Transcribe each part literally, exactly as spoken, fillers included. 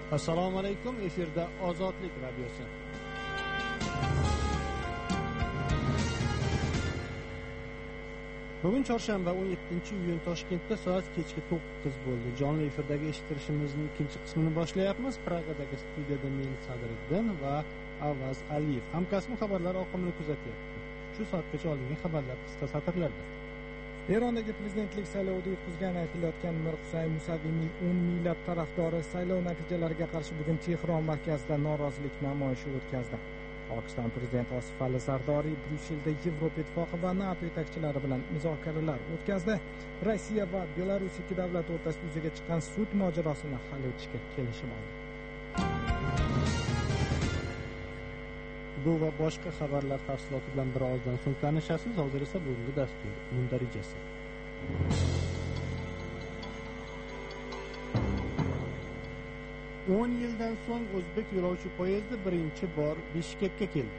Assalomu alaykum, efirda Ozodlik radiosi. Bugun chorshanba o'n yettinchi iyun Toshkentda soat kechki to'qqiz bo'ldi. Jonli efirdagi eshittirishimizning ikkinchi qismini boshlayapmiz. Pragadagi studiyada men Sadriddin va Avaz Aliyev. Hamkasbim xabarlar oqimini kuzatyapti. Shu soatgacha olingan xabarlar qisqa satrlarda. Erondagi prezidentlik saylovida yutqizgani aytilayotgan Mir Husayn Musaviyning o'n minglab tarafdori saylov natijalariga qarshi bugun Tehron markazida norozilik namoyishi o'tkazdi. Pokiston prezidenti Osif Ali Zardoriy Bryusselda Yevropa Ittifoqi va NATO yetakchilari bilan muzokaralar o'tkazdi. Rossiya va Belarus ikki davlat o'rtasida yuzaga chiqqan sud mojarosini hal etishga kelishib oldi. Bu va boshqa xabarlar tafsiloti bilan birozdan so'ng tanishasiz. Hozir esa bugungi dastur mundarijasi. o'n yildan so'ng o'zbek yo'lovchi poyezdi birinchi bor Bishkekka keldi.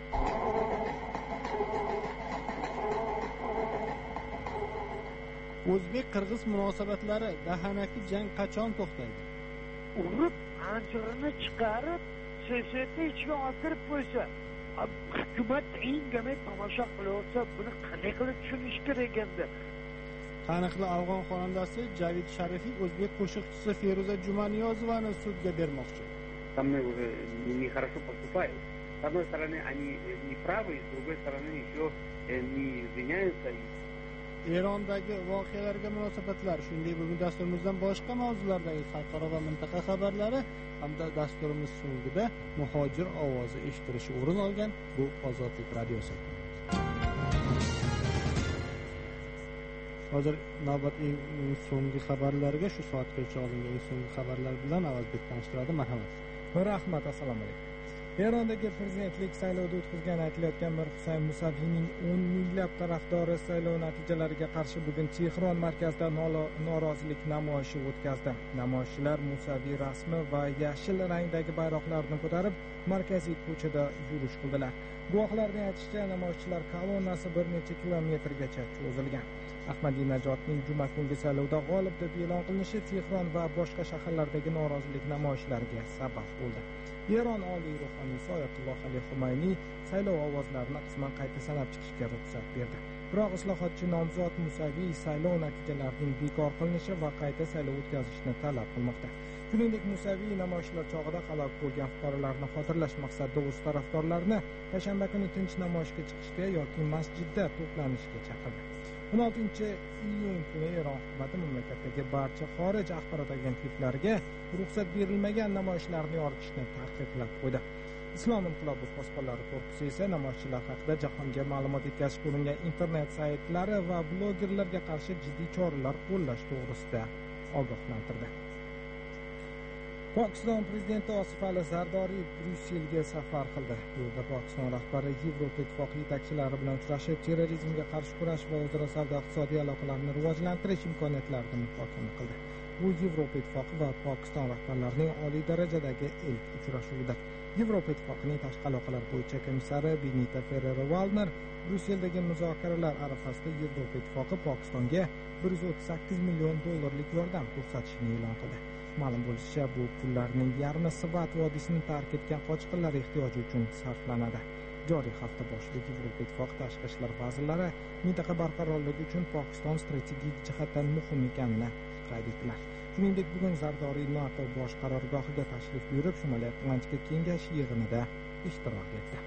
O'zbek-qirg'iz munosabatlari dahanaki jang qachon to'xtaydi? Urib, anjig'ini chiqarib, siyosatni ichiga oltirib qo'ysa, hukumat indamay tomosha qilyapsa, buni qanday qilib tushunish kerak endi? Taniqli afg'on xonandasi Javid Sharifiy o'zbek qo'shiqchisi Feruza Jumaniyozovani sudga bermoqchi. Со мной уже нехорошо поступают. С одной стороны, они не правы, с другой стороны, еще не извиняются. Erondagi voqealarga munosabatlar, shunday bugun dasturimizdan boshqa mavzulardagi xalqaro va mintaqa xabarlari hamda dasturimiz so'ngida muhojir ovozi eshitilishi o'rin olgan. Bu Ozodlik radiosi. Hozir navbat eng so'nggi xabarlarga, shu soatgacha olingan eng so'nggi xabarlar bilan Avazbek tanishtiradi. Marhamat. Rahmat, assalomu alaykum. Erondagi prezidentlik saylovida o'tkazgani aytilayotgan Mir Husayn Musaviyning o'n minglab tarafdori saylov natijalariga qarshi bugun Tehron markazida norozilik namoyishi o'tkazdi. Namoyishchilar Musaviy rasmi va yashil rangdagi bayroqlarni ko'tarib, markaziy ko'chada yurish qildilar. Guvohlarning aytishicha, namoyishchilar kolonnasi bir necha kilometrgacha cho'zilgan. Ahmadinajodning juma kungi saylovda g'olib deb e'lon qilinishi Tehron va boshqa shaharlardagi norozilik namoyishlariga sabab bo'ldi. Eron oliy ruhoniysi Oyatulloh Ali Xumayniy saylov ovozlarini qisman qayta sanab chiqishga ruxsat berdi. Biroq islohotchi nomzod Musaviy saylov natijalarining bekor qilinishi va qayta saylov o'tkazishni talab qilmoqda. Shuningdek, Musaviy namoyishlar chog'ida halok bo'lgan fuqarolarni xotirlash maqsadida o'z tarafdorlarini payshanba kuni tinch namoyishga chiqishga yoki masjidda to'planishga chaqirdi. o'n oltinchi iyun kuni Eron hukumati mamlakatdagi barcha xorij axborot agentliklariga ruxsat berilmagan namoyishlarni yoritishni taqiqlab qo'ydi. Islom inqilobi posbonlari korpusi esa namoyishchilar haqida jahonga ma'lumot yetkazib qo'yilgan internet saytlari va blogerlarga qarshi jiddiy choralar qo'llash to'g'risida ogohlantirdi. Pokiston prezidenti Osif Ali Zardoriy Bryusselga safar qildi. Yo'lda Pokiston rahbari Yevropa Ittifoqi yetakchilari bilan uchrashib, terrorizmga qarshi kurash va o'zaro savdo-iqtisodiy aloqalarni rivojlantirish imkoniyatlarini muhokama qildi. Bu Yevropa Ittifoqi va Pokiston rahbarlarining oliy darajadagi ilk uchrashuvidir. Yevropa Ittifoqining tashqi aloqalar bo'yicha komissari Benita Ferrero-Waldner Bryusseldagi muzokaralar arafasida Yevropa Ittifoqi Pokistonga bir yuz o'ttiz sakkiz million dollarlik yordam ko'rsatishini e'lon qildi. Ma'lum bo'lishicha, bu pullarning yarmi Sivat vodiysini tark etgan qochqinlar ehtiyoji uchun sarflanadi. Joriy hafta boshida Yevropa Ittifoqi tashqi ishlar vazirlari mintaqa barqarorligi uchun Pokiston strategik jihatdan muhim ekanini qayd etdilar. Shuningdek, bugun Zardoriy NATO bosh qarorgohiga tashrif buyurib, Shimoliy Atlantika kengashi yig'inida ishtirok etdi.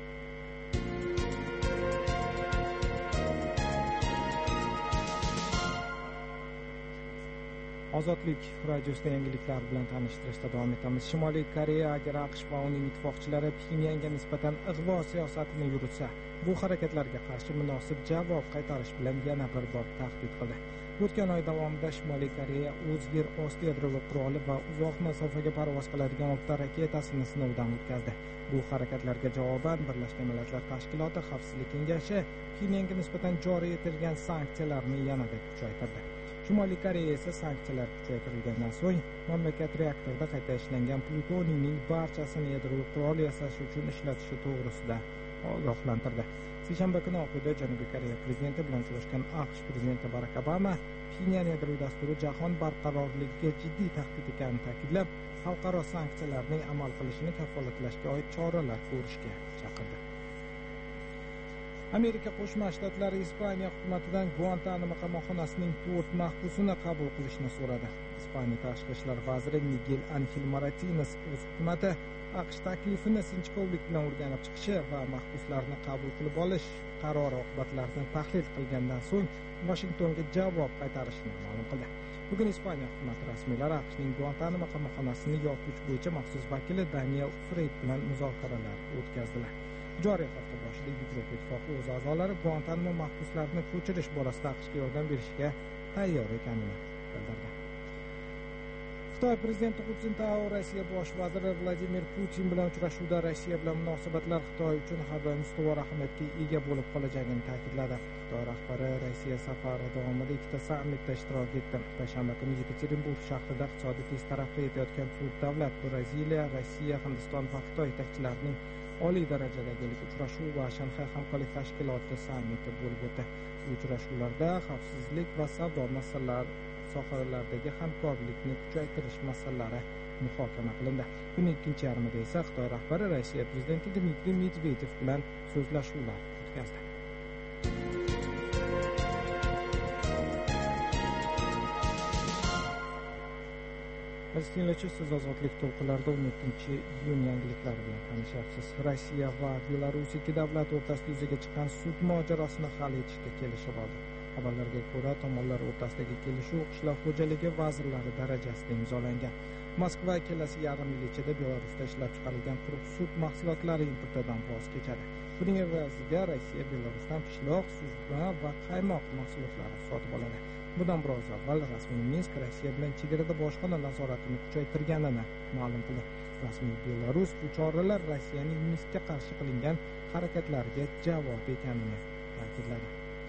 Ozodlik radiosida yangiliklar bilan tanishtirishda davom etamiz. Shimoliy Koreya agar AQSh va uning ittifoqchilari Pxenyanga nisbatan ig'vo siyosatini yuritsa, bu harakatlarga qarshi munosib javob qaytarish bilan yana bir bor tahdid qildi. O'tgan oy davomida Shimoliy Koreya o'z yer osti yadroviy quroli va uzoq masofaga parvoz qiladigan olti raketasini sinovdan o'tkazdi. Bu harakatlarga javoban Birlashgan Millatlar Tashkiloti Xavfsizlik kengashi Pxenyanga nisbatan joriy etilgan sanksiyalarni yanada kuchaytirdi. Shimoliy Koreya esa sanksiyalar kuchaytirilgandan so'ng mamlakat reaktorda qayta ishlangan plutoniyning barchasini yadroviy qurol yasash uchun ishlatishi to'g'risida ogohlantirdi. seshanba kuni Oq uyda Janubiy Koreya prezidenti bilan uchrashgan AQSh prezidenti Barak Obama Pxenyan yadroviy dasturi jahon barqarorligiga jiddiy tahdid ekanini ta'kidlab, xalqaro sanksiyalarning amal qilishini kafolatlashga oid choralar ko'rishga chaqirdi. Amerika Qo'shma Shtatlari Ispaniya hukumatidan Guantanamo qamoqxonasining to'rt mahbusini qabul qilishni so'radi. Ispaniya tashqi ishlar vaziri Miguel Angel Martínez o'z hukumati AQSh taklifini sinchkovlik bilan o'rganib chiqishi va mahbuslarni qabul qilib olish qarori oqibatlarini tahlil qilgandan so'ng Vashingtonga javob qaytarishini ma'lum qildi. Bugun Ispaniya hukumati rasmiylari AQShning Guantanamo qamoqxonasini yopish bo'yicha maxsus vakili Daniel Freyd bilan muzokaralar o'tkazdilar. Joriy hafta boshida Yevropa Ittifoqi o'z a'zolari Guantanamo mahbuslarini ko'chirish borasida AQShga yordam berishga tayyor ekanini bildirdi. Xitoy prezidenti Hu Jintao Rossiya bosh vaziri Vladimir Putin bilan uchrashuvda Rossiya bilan munosabatlar Xitoy uchun har doim ustuvor ahamiyatga ega bo'lib qolajagini ta'kidladi. Xitoy rahbari Rossiya safari davomida ikkita sammitda ishtirok etdi. Payshanba kuni Yekaterinburg shahrida iqtisodiy tez taraqqiy etayotgan to'rt davlat Braziliya, Rossiya, Hindiston va Xitoy yetakchilarining oliy darajadagi uchrashuv va Shanxay hamkorlik tashkiloti sammiti bo'lib o'tdi. Bu uchrashuvlarda xavfsizlik va savdo masalalari sohalardagi hamkorlikni kuchaytirish masalalari muhokama qilindi. Kunning ikkinchi yarmida esa Xitoy rahbari Rossiya prezidenti Dmitriy Medvedev bilan so'zlashuvlar o'tkazdi. Aziz tinglovchi, siz ozodlik to'lqinlarida o'n yettinchi iyun yangiliklari bilan tanishyapsiz. Rossiya va Belarus ikki davlat o'rtasida yuzaga chiqqan sud mojarosini hal etishga kelishib oldi. Xabarlarga ko'ra, tomonlar o'rtasidagi kelishuv qishloq xo'jaligi vazirlari darajasida imzolangan. Moskva kelasi yarim yil ichida Belarusda ishlab chiqarilgan quruq sut mahsulotlari importidan voz kechadi. Buning evaziga Rossiya Belarusdan pishloq, suzma va qaymoq mahsulotlari sotib oladi. Bundan biroz avval rasmiy Minsk Rossiya bilan chegarada bojxona nazoratini kuchaytirganini ma'lum qildi. Rasmiy Belarus bu choralar Rossiyaning Minskka qarshi qilingan harakatlariga javob ekanini ta'kidladi.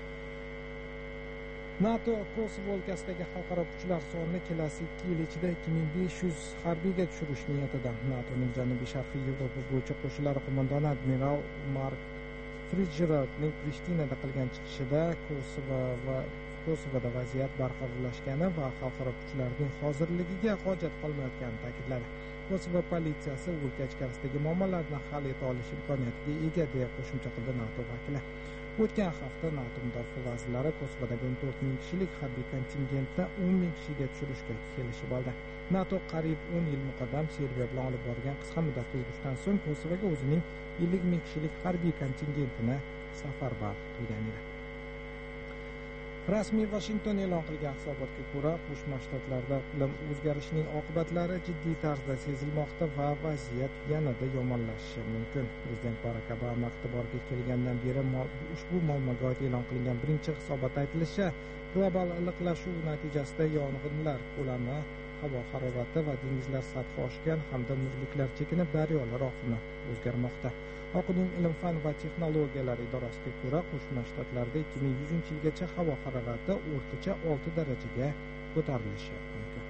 NATO Kosovo o'lkasidagi xalqaro kuchlar sonini kelasi ikki yil ichida ikki ming besh yuz harbiyga tushirish niyatida. NATOning janubiy-sharqiy Yevropa bo'yicha qo'shinlari qo'mondoni admiral Mark Fridgerovning Prishtinada qilgan chiqishida Kosovo va Kosovoda vaziyat barqarorlashgani va xalqaro kuchlarning hozirligiga hojat qolmayotganini ta'kidladi. Kosovo politsiyasi o'lka ichkarisidagi muammolarni hal eta olish imkoniyatiga ega deya qo'shimcha qildi NATO vakili. O'tgan hafta NATO mudofaa vazirlari Kosovodagi o'n to'rt ming kishilik harbiy kontingentni o'n ming kishiga tushirishga kelishib oldi. NATO qariyb o'n yil muqaddam Serbiya bilan olib borgan qisqa muddatli urushdan so'ng Kosovoga o'zining ellik ming kishilik harbiy kontingentini safarbar qilgan edi. Rasmiy Vashington e'lon qilgan hisobotga ko'ra, Qo'shma Shtatlarda iqlim o'zgarishining oqibatlari jiddiy tarzda sezilmoqda va vaziyat yanada yomonlashishi mumkin. Prezident Barak Obama iqtidorga kelgandan beri ushbu muammoga oid e'lon qilingan birinchi hisobotda aytilishicha, global iliqlashuv natijasida yong'inlar ko'lami, havo harorati va dengizlar sathi oshgan hamda muzliklar chekinib, daryolar oqimi o'zgarmoqda. Oq uyning ilm-fan va texnologiyalar idorasiga ko'ra, Qo'shma Shtatlarda ikki ming yuzінші yilgacha havo harorati o'rtacha olti darajaga ko'tarilishi mumkin.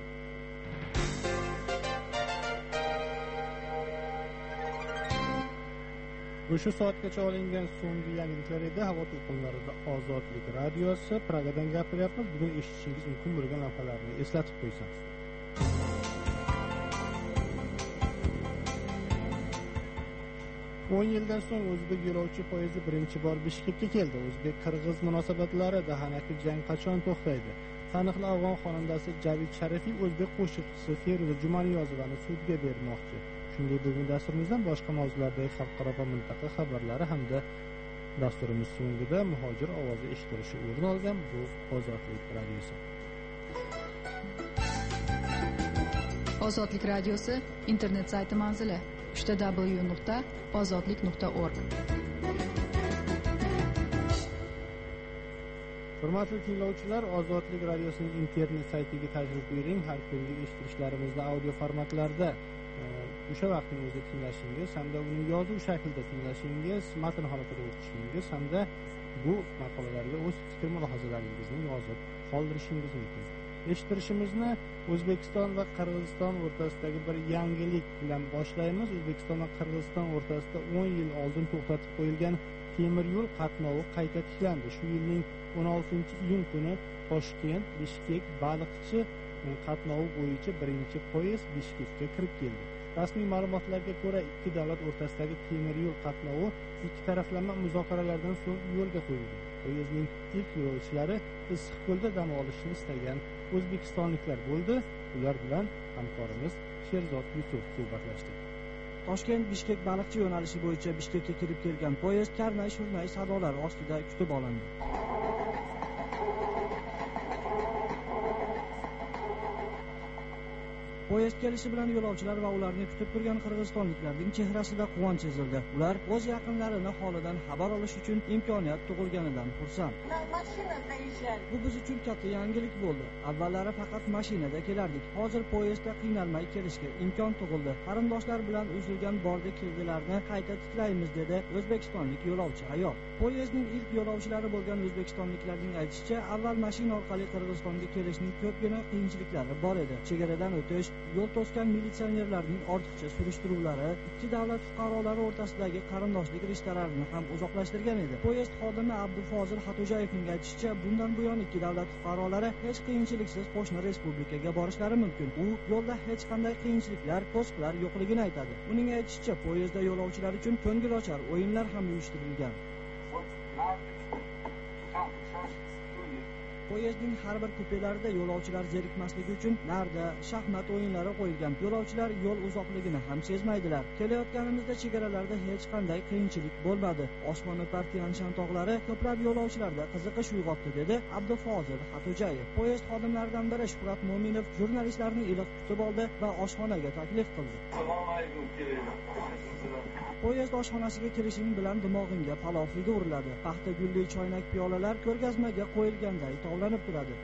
O'sha soatgacha olingan so'nggi yangiliklar edi. Havo to'lqinlarida Ozodlik radiosi Pragadan gapiryapmiz. Bugun eshitishingiz mumkin bo'lgan lavhalarni eslatib qo'ysam. o'n yildan so'ng o'zbek yo'lovchi poyezdi birinchi bor Bishkekka keldi. O'zbek-qirg'iz munosabatlarida dahanaki jang qachon to'xtaydi? Taniqli afg'on xonandasi Javid Sharifiy o'zbek qo'shiqchisi Feruza Jumaniyozovani sudga bermoqchi. Shunday bugun dasturimizdan boshqa mavzulardagi xalqaro va mintaqa xabarlari hamda dasturimiz so'ngida muhojir ovozi eshitilishi o'rin olgan. Bu Ozodlik radiosi. Ozodlik radiosi internet sayti manzili uch w nuqta ozodlik nuqta org. Hurmatli tinglovchilar, Ozodlik radiosining internet saytiga tashrif buyuring. Har kunlik eshittirishlarimizni audio formatlarda o'sha vaqtning o'zida tinglashingiz hamda uni yozuv shaklida tinglashingiz, matn holatida o'qishingiz hamda bu maqolalarga o'z fikr mulohazalaringizni yozib qoldirishingiz mumkin. Eshittirishimizni O'zbekiston va Qirg'iziston o'rtasidagi bir yangilik bilan boshlaymiz. O'zbekiston va Qirg'iziston o'rtasida o'n yil oldin to'xtatib qo'yilgan temir yo'l qatnovi qayta tiklandi. Shu yilning o'n oltinchi iyun kuni Toshkent Bishkek Baliqchi qatnovi bo'yicha birinchi poyezd Bishkekka kirib keldi. Rasmiy ma'lumotlarga ko'ra, ikki davlat o'rtasidagi temir yo'l qatnovi ikki taraflama muzokaralardan so'ng yo'lga qo'yildi. Poyezdning ilk yo'lovchilari Issiqko'lda dam olishni istagan o'zbekistonliklar bo'ldi. Ular bilan hamkorimiz Sherzod Yusuf suhbatlashdi. Toshkent Bishkek Baliqchi yo'nalishi bo'yicha Bishkekka kirib kelgan poyezd karnay-shurnay sadolar ostida kutib olindi. Poyezd kelishi bilan yo'lovchilar va ularni kutib turgan qirg'izistonliklarning chehrasida quvonch sezildi. Ular o'z yaqinlarini holidan xabar olish uchun imkoniyat tug'ilganidan xursand. Bu biz uchun katta yangilik bo'ldi. Avvallari faqat mashinada kelardik. Hozir poyezdda qiynalmay kelishga imkon tug'ildi. Qarindoshlar bilan uzilgan bordi keldilarni qayta tiklaymiz, dedi o'zbekistonlik yo'lovchi ayol. Poyezdning ilk yo'lovchilari bo'lgan o'zbekistonliklarning aytishicha, avval mashina orqali Qirg'izistonga kelishning ko'pgina qiyinchiliklari bor edi. Chegaradan o'tish, yo'l to'sgan militsionerlarning ortiqcha surishtiruvlari ikki davlat fuqarolari o'rtasidagi qarindoshlik rishtalarini ham uzoqlashtirgan edi. Poyezd xodimi Abdufozil Xatujayevning aytishicha, bundan buyon ikki davlat fuqarolari hech qiyinchiliksiz qo'shni respublikaga borishlari mumkin. U yo'lda hech qanday qiyinchiliklar, to'siqlar yo'qligini aytadi. Uning aytishicha, poyezdda yo'lovchilar uchun ko'ngilochar o'yinlar ham uyushtirilgan. Poyezdning har bir kupelarida yo'lovchilar zerikmasligi uchun narda, shaxmat o'yinlari qo'yilgan. Yo'lovchilar yo'l uzoqligini ham sezmaydilar. Kelayotganimizda chegaralarda hech qanday qiyinchilik bo'lmadi. Osmoni Partiyanshan tog'lari ko'plab yo'lovchilarda qiziqish uyg'otdi, dedi Abdufozil Xatujayev. Poyezd xodimlaridan biri Shuhrat Mo'minov jurnalistlarni iliq kutib oldi va oshxonaga taklif qildi. Poyezd oshxonasiga kirishing bilan dimog'ingga palofliga uriladi. Paxta gulli choynak piyolalar ko'rgazmaga qo'yilganday tovlanib turadi.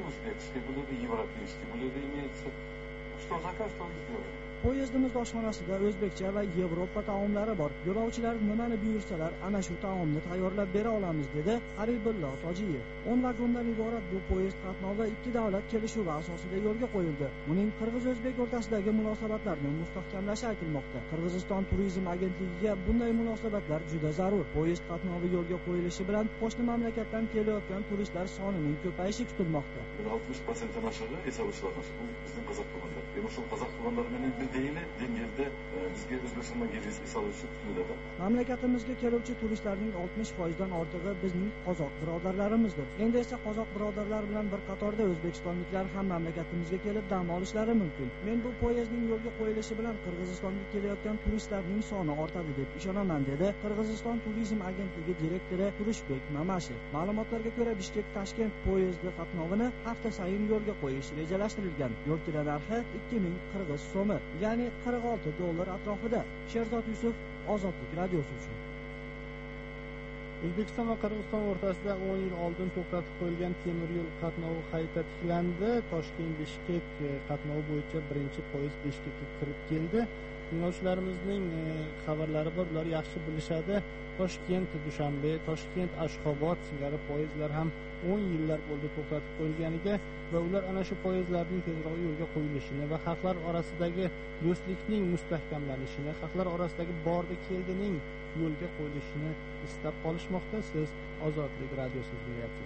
Poyezdimiz oshxonasida o'zbekcha va Yevropa taomlari bor. Yo'lovchilar nimani buyursalar, ana shu taomni tayyorlab bera olamiz, dedi Haribullo Tojiyev. o'n vagondan iborat bu poyezd qatnovi ikki davlat kelishuvi asosida yo'lga qo'yildi. Uning Qirg'iz-o'zbek o'rtasidagi munosabatlarni mustahkamlashi aytilmoqda. Qirg'iziston turizm agentligiga bunday munosabatlar juda zarur. Poyezd qatnovi yo'lga qo'yilishi bilan qo'shni mamlakatdan kelayotgan turistlar sonining ko'payishi kutilmoqda. oltmish foizdan aşağı hesap işlerler. Bu bizim Kazak kumanlar. Benim şu Kazak kumanlarının bir değil, dengelde bizga O'zbekistondan gelish hesap için tutiladi. Mamlakatimizga keluvchi turistlarning oltmish foizdan ortig'i bizning qozoq birodarlarimizdir. Endi esa qozoq birodarlar bilan bir qatorda o'zbekistonliklar ham mamlakatimizga kelib dam olishlari mumkin. Men bu poyezdning yo'lga qo'yilishi bilan Qirg'izistonga kelayotgan turistlarning soni ortadi deb ishonaman, dedi Qirg'iziston turizm agentligi direktori Turishbek Mamashev. Ma'lumotlarga ko'ra, Bishkek-Toshkent poyezdi qatnovini hafta sayin yo'lga qo'yish rejalashtirilgan. Yo'l kira narxi ikki ming qirg'iz so'mi, ya'ni qirq olti dollar atrofida. Sherzod Yusuf, Ozodlik radiosi uchun. O'zbekiston va Qirg'iziston o'rtasida o'n yil oldin to'xtatib qo'yilgan temir yo'l qatnovi qayta tiklandi. Toshkent-Bishkek qatnovi bo'yicha birinchi poyezd Bishkekka kirib keldi. Yo'lovchilarimizning xabarlari bor, ular yaxshi bilishadi. Toshkent-Dushanbe, Toshkent-Ashxobod singari poyezdlar ham o'n yillar bo'ldi to'xtatib qo'yilganiga va ular ana shu poyezdlarning tezroq yo'lga qo'yilishini va xalqlar orasidagi do'stlikning mustahkamlanishini, xalqlar orasidagi bordi keldining yo'lga qo'yilishini istab qolishmoqda. Siz Ozodlik radiosini tinglayapsiz.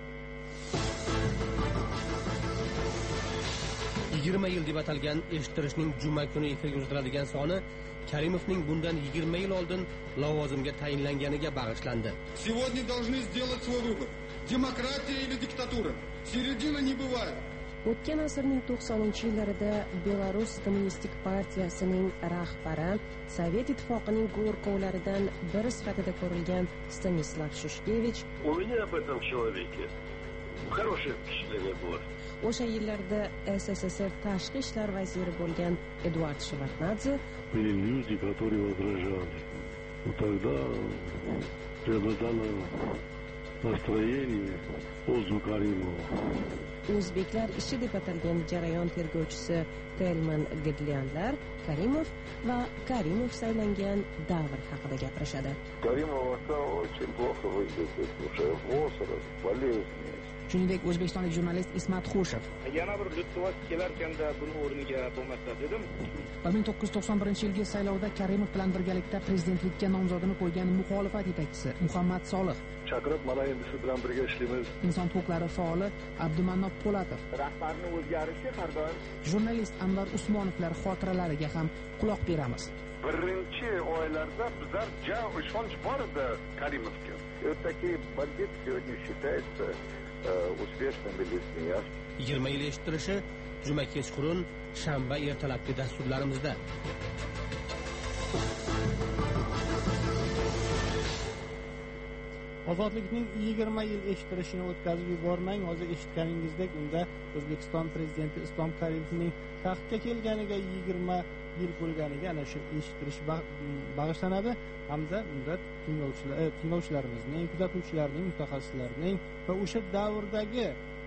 yigirma yil deb atalgan eshittirishning juma kuni efirga uzatiladigan soni Karimovning bundan yigirma yil oldin lavozimga tayinlanganiga bag'ishlandi. Сегодня должны сделать свой выбор. Demokratiya или diktatura? Середины не бывает. O'tgan asrning to'qsoninchi yillarida Belarus Kommunistik partiyasining rahbari Sovet ittifoqining go'rkovlaridan biri sifatida ko'rilgan Stanislav Shushkevich У меня об этом человеке хорошее впечатление было. O'sha yillarda S S S R tashqi ishlar vaziri bo'lgan Eduard Shevardnadze были люди, которые возражали. Но тогда преобладало настроение Озу Каримова. O'zbeklar ishi deb atalgan jarayon tergovchisi Telman Gidlianlar Karimov va Karimov saylangan davr haqida gapirishadi. Karimov очень плохо выглядит, уже возраст, болезни. shuningdek o'zbekistonlik jurnalist Ismat Xushev. Yana bir Lutfovas kelarkanda buni o'rniga bo'lmasa dedim. bir ming to'qqiz yuz to'qson birinchi yilgi saylovda Karimov bilan birgalikda prezidentlikka nomzodini qo'ygan muxolifat yetakchisi Muhammad Solih, chaqirib, mana endi siz bilan birga ishlaymiz. Inson huquqlari faoli Abdumannob Po'latov, rahbarning o'zgarishi har doim, jurnalist Anvar Usmonovlar xotiralariga ham quloq beramiz. Birinchi oylarda bizlar jang ishonch bor edi Karimovga. Такие бандиты сегодня считаются успешными людьми. yigirma yil eshittirishi juma kechqurun, shanba ertalabki dasturlarimizda. Ozodlikning yigirma yil eshittirishini o'tkazib yubormang. Hozir eshitganingizdek, unda O'zbekiston prezidenti Islom Karimovning taxtga kelganiga yigirma yil bo'lganiga ana shu eshittirish bag'ishlanadi hamda unda tinglovchilarimizning, kuzatuvchilarning, mutaxassislarning va o'sha davrdagi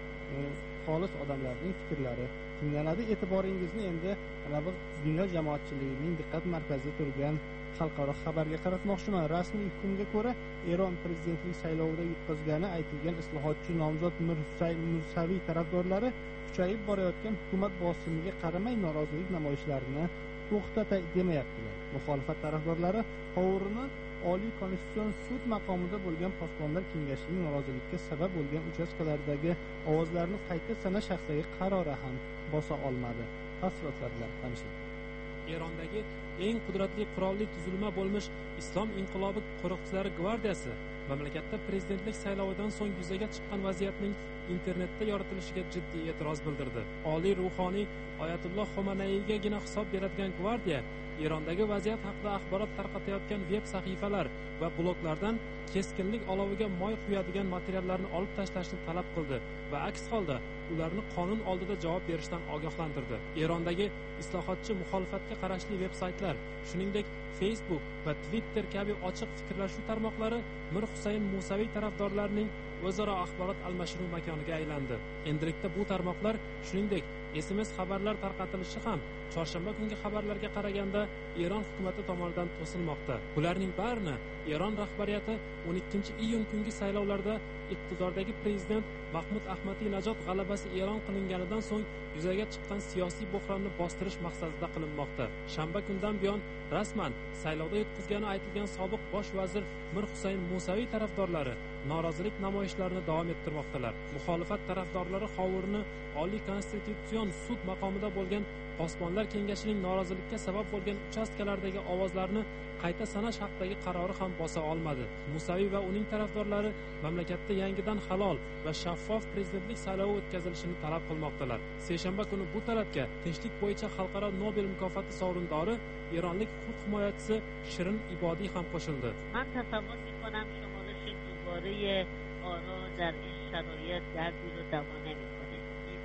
xolis odamlarning fikrlari tinglanadi. E'tiboringizni endi mana bu dunyo jamoatchiligining diqqat markazida turgan xalqaro xabarga qaratmoqchiman. Rasmiy hukmga ko'ra, Eron prezidentlik saylovida yutqazgani aytilgan islohotchi nomzod Mirhusayn Musaviy tarafdorlari kuchayib borayotgan hukumat bosimiga qaramay norozilik namoyishlarini to'xtatay demayaptilar. Muxolifat tarafdorlari hovurni Oliy konstitutsion sud maqomida bo'lgan posbonlar kengashining norozilikka sabab bo'lgan uchastkalardagi ovozlarni qayta sanash haqidagi qarori ham bosa olmadi. Tafsilotlar bilan tanishing. Erondagi eng qudratli qurolli tuzilma bo'lmish Islom inqilobi qo'riqchilari gvardiyasi mamlakatda prezidentlik saylovidan so'ng yuzaga chiqqan vaziyatning internetda yoritilishiga jiddiy e'tiroz bildirdi. Oliy ruhoniy Oyatulloh Xomeneygagina hisob beradigan gvardiya Erondagi vaziyat haqida axborot tarqatayotgan veb sahifalar va bloglardan keskinlik oloviga moy quyadigan materiallarni olib tashlashni talab qildi va aks holda ularni qonun oldida javob berishdan ogohlantirdi. Erondagi islohotchi muxolifatga qarashli veb-saytlar, shuningdek Facebook va Twitter kabi ochiq fikrlashuv tarmoqlari Mirhusayn Musaviy tarafdorlarining o'zaro axborot almashinuv makoniga aylandi. Endilikda bu tarmoqlar, shuningdek S M S xabarlar tarqatilishi ham chorshanba kungi xabarlarga qaraganda Eron hukumati tomonidan to'silmoqda. Bularning barini Eron rahbariyati o'n ikkinchi iyun kungi saylovlarda iqtidordagi prezident Mahmud Ahmadinajod g'alabasi e'lon qilinganidan so'ng yuzaga chiqqan siyosiy buhronni bostirish maqsadida qilinmoqda. Shanba kundan buyon rasman saylovda yutqizgani aytilgan sobiq bosh vazir Mirhusayn Musaviy tarafdorlari norozilik namoyishlarini davom ettirmoqdalar. Muxolifat tarafdorlari hovurni Oliy konstitutsion sud maqomida bo'lgan posbonlar kengashining norozilikka sabab bo'lgan uchastkalardagi ovozlarni qayta sanash haqidagi qarori ham bosa olmadi. Musaviy va uning tarafdorlari mamlakatda yangidan halol va shaffof prezidentlik saylovi o'tkazilishini talab qilmoqdalar. Seshanba kuni bu talabga tinchlik bo'yicha xalqaro Nobel mukofoti sovrindori eronlik huquq himoyachisi Shirin Ibodiy ham qo'shildi. من تصور می‌کنم شمارش دوباره آرا در این شرایط دردی رو دوا نمی‌کنه.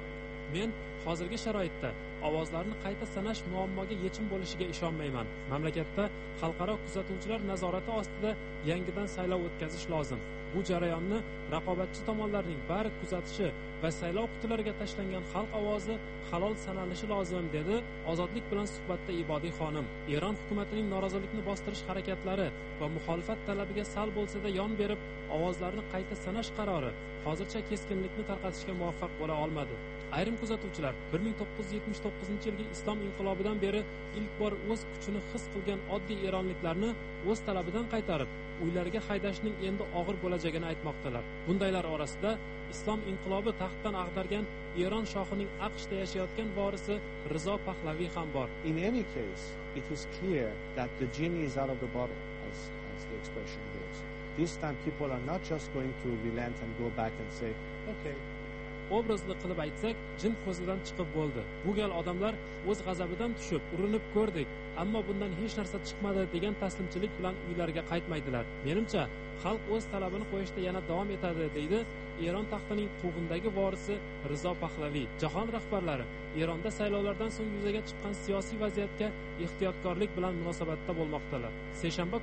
Men hozirgi sharoitda ovozlarni qayta sanash muammoga yechim bo'lishiga ishonmayman. Mamlakatda xalqaro kuzatuvchilar nazorati ostida yangidan saylov o'tkazish lozim. Bu jarayonni raqobatchi tomonlarning bari kuzatishi va saylov qutilariga tashlangan xalq ovozi halol sanalishi lozim, dedi Ozodlik bilan suhbatda Ibodiy xonim. Eron hukumatining norozilikni bostirish harakatlari va muxolifat talabiga sal bo'lsa-da yon berib, ovozlarni qayta sanash qarori hozircha keskinlikni tarqatishga muvaffaq bo'la olmadi. Ayrim kuzatuvchilar bir ming to'qqiz yuz yetmish to'qqizinchi yilgi islom inqilobidan beri ilk bor o'z kuchini his qilgan oddiy eronliklarni o'z talabidan qaytarib, uylariga haydashning endi og'ir bo'lajagini aytmoqdalar. Bundaylar orasida islom inqilobi taxtdan ag'dargan Eron shohining AQShda yashayotgan vorisi Rizo Pahlaviy ham bor. In any case, it is clear that the genie is out of the bottle, as, as the expression goes. This time people are not just going to relent and go back and say, okay, obrazli qilib aytsak, jin ko'zidan chiqib bo'ldi. Bu gal odamlar o'z g'azabidan tushib, urinib ko'rdik, ammo bundan hech narsa chiqmadi degan taslimchilik bilan uylariga qaytmaydilar. Menimcha, xalq o'z talabini qo'yishda yana davom etadi, deydi Eron taxtining quvg'indagi vorisi Rizo Pahlaviy. Jahon rahbarlari Eronda saylovlardan so'ng yuzaga chiqqan siyosiy vaziyatga ehtiyotkorlik bilan munosabatda bo'lmoqdalar. Seshanba kuni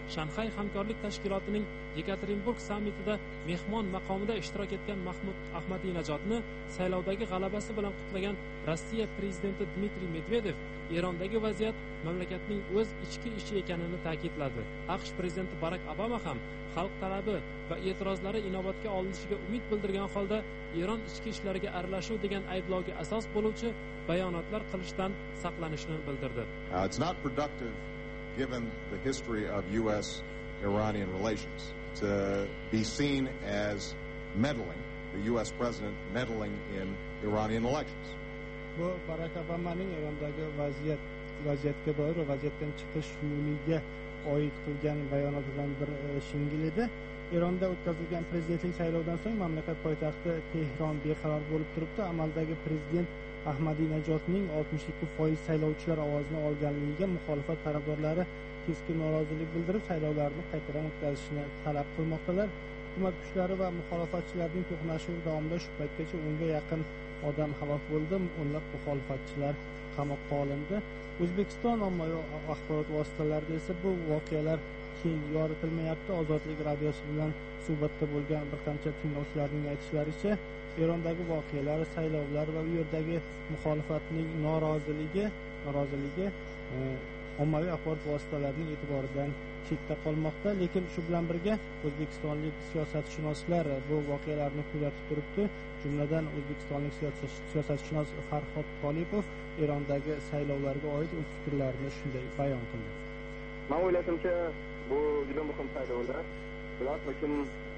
Shanxay hamkorlik tashkilotining Yekaterinburg sammitida mehmon maqomida ishtirok etgan Mahmud Ahmadinajodni saylovdagi g'alabasi bilan qutlagan Rossiya prezidenti Dmitriy Medvedev Erondagi vaziyat mamlakatning o'z ichki ishi ekanini ta'kidladi. AQSh prezidenti Barak Obama ham xalq talabi va e'tirozlari inobatga olinishiga umid bildirgan holda Eron ichki ishlariga aralashuv degan ayblovga asos bo'luvchi bayonotlar qilishdan saqlanishni bildirdi. Uh, it's not productive given the history of U S Iranian relations to be seen as meddling, the U S president meddling in Iranian elections. Bu Barak Obamaning Erondagi vaziyat vaziyatga doir va vaziyatdan chiqish yo'liga oid qilgan bayonotidan bir shingil edi. Eronda o'tkazilgan prezidentlik saylovidan so'ng mamlakat poytaxti Tehron beqaror bo'lib turibdi. Amaldagi prezident Ahmadinajodning oltmish ikki foiz saylovchilar ovozini olganligiga muxolifat tarafdorlari keskin norozilik bildirib, saylovlarni qaytadan o'tkazishni talab qilmoqdalar. Hukumat kuchlari va muxolifatchilarning to'qnashuvi davomida shu paytgacha o'nga yaqin odam halok bo'ldi, o'nlab muxolifatchilar qamoqqa olindi. O'zbekiston ommaviy axborot vositalarida esa bu voqealar keng yoritilmayapti. Ozodlik radiosi bilan suhbatda bo'lgan bir qancha tinglovchilarning aytishlaricha, Erondagi voqealar, saylovlar va u yerdagi muxolifatning noroziligi, noroziligi e, ommaviy axborot vositalarining e'tiboridan chetda qolmoqda. Lekin shu bilan birga o'zbekistonlik siyosatshunoslar bu voqealarni kuzatib turibdi. Jumladan o'zbekistonlik siyosatshunos Farhod Tolipov Erondagi saylovlarga oid o'z fikrlarini shunday bayon qildi. Men o'ylashimcha, bu juda muhim saylovlar. Bular uchun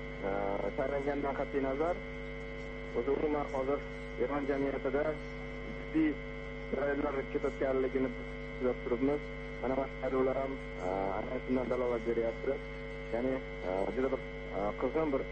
saylangandan qat'iy nazar, o'zi umuman hozir Eron jamiyatida jiddiy jarayonlar ketayotganligini kuzatib turibmiz. Mana bu saylovlar ham ana shundan dalolat beryapti. Ya'ni juda bir qizg'in bir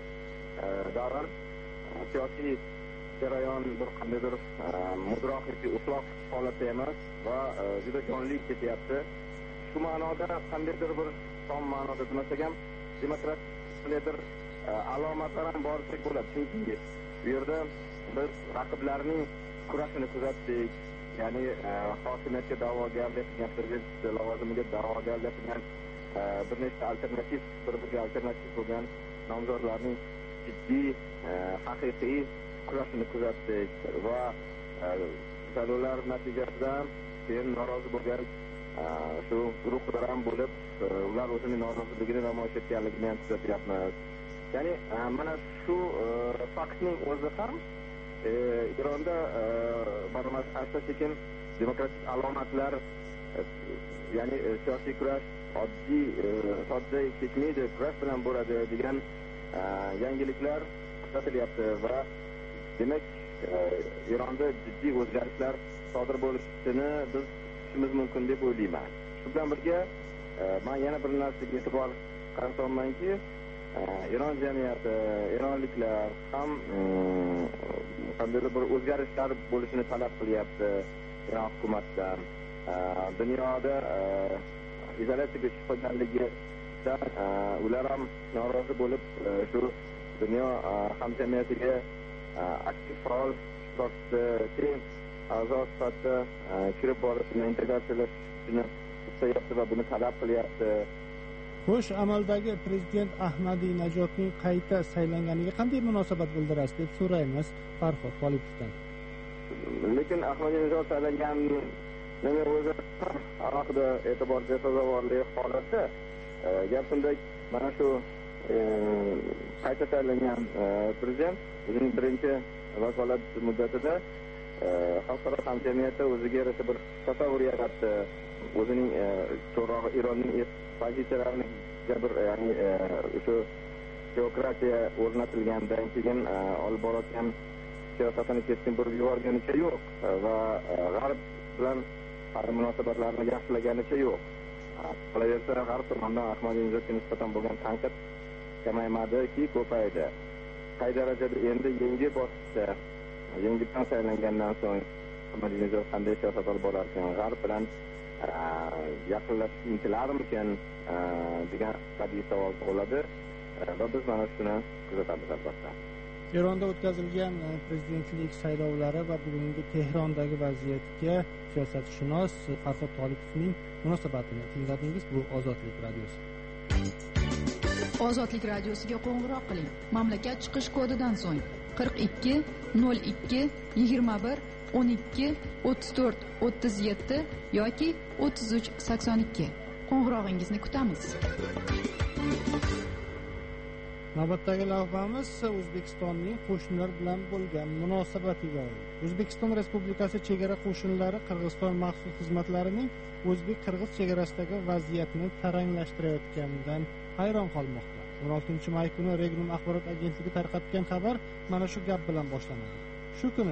davr, siyosiy jarayon bir qandaydir mudroq yoki uxloq holatda emas va juda jonli ketyapti. Shu ma'noda qandaydir bir tom ma'noda demasak ham demokratik qandaydir alomatlar ham bor deb bo'ladi. Chunki bu yerda biz raqiblarning kurashini kuzatdik. Ya'ni hokimiyatga da'vogarlik qilgan, prezident lavozimiga da'vogarlik qilgan bir nechta alternativ, bir-biriga alternativ bo'lgan nomzodlarning jiddiy, haqiqiy kurashini kuzatdik va saylovlar natijasida keyin norozi bo'lgan shu guruhlar ham bo'lib, ular o'zining noroziligini namoyish etganligini ham kuzatyapmiz. Ya'ni mana shu faktning o'zi ham Eronda barmas asta-sekin demokratik alomatlar, ya'ni siyosiy kurash oddiy sodda ketmaydi, kurash bilan bo'ladi degan yangiliklar kuzatilyapti va demak Eronda jiddiy o'zgarishlar sodir bo'lishini biz tushunishimiz mumkin deb o'ylayman. Shu bilan birga men yana bir narsaga e'tibor qaratmoqmanki, Eron jamiyati, eronliklar ham qandaydir bir o'zgarishlar bo'lishini talab qilyapti Eron hukumatidan. Dunyoda izolyatsiyaga chiqib qolganligidan ular ham norozi bo'lib, shu dunyo hamjamiyatiga aktiv faol ishtirokchi, teng a'zo sifatida kirib borishini, integratsiyalashishini istayapti va buni talab qilyapti. Xo'sh, amaldagi prezident Ahmadinajodning qayta saylanganiga qanday munosabat bildirasiz deb so'raymiz Farhod Tolipovdan. Lekin Ahmadinajod saylanganining o'zi alohida e'tiborga sazovorli holatda. Gap shunday, mana shu qayta saylangan prezident o'zining birinchi vakolat muddatida xalqaro hamjamiyatda o'ziga yarasha bir tasavvur yaratdi. O'zining to'g'ri Eronning pozitsiyalarini bir, ya'ni o'sha teokratiya o'rnatilgandan keyin olib borayotgan siyosatini keskin burib yuborganicha yo'q va g'arb bilan munosabatlarni yaxshilaganicha yo'q. Qolaversa, g'arb tomonidan Ahmadinajodga nisbatan bo'lgan tanqid kamaymadi-ki, ko'paydi. Qay darajada endi yangi bosqichda, yangidan saylangandan so'ng Ahmadinajod qanday siyosat olib borar ekan, g'arb bilan yaqinlashish intilarmikan degan tabiiy savol bo'ladi va biz mana shuni kuzatamiz albatta. Eronda o'tkazilgan prezidentlik saylovlari va bugungi Tehrondagi vaziyatga siyosatshunos Farhod Tolipovning munosabatini tingladingiz. Bu Ozodlik radiosi. Ozodlik radiosiga qo'ng'iroq qiling. Mamlakat chiqish kodidan so'ng qirq ikki nol ikki yigirma bir o'n ikki o'ttiz to'rt o'ttiz yetti yoki o'ttiz uch sakson ikki. Qo'ng'irog'ingizni kutamiz. Navbatdagi lavhamiz O'zbekistonning qo'shnilar bilan bo'lgan munosabatiga oid. O'zbekiston Respublikasi chegara qo'shinlari Qirg'iziston maxsus xizmatlarining o'zbek-qirg'iz chegarasidagi vaziyatni taranglashtirayotganidan hayron qolmoqda. o'n oltinchi may kuni Regnum axborot agentligi tarqatgan xabar mana shu gap bilan boshlanadi. Shu kuni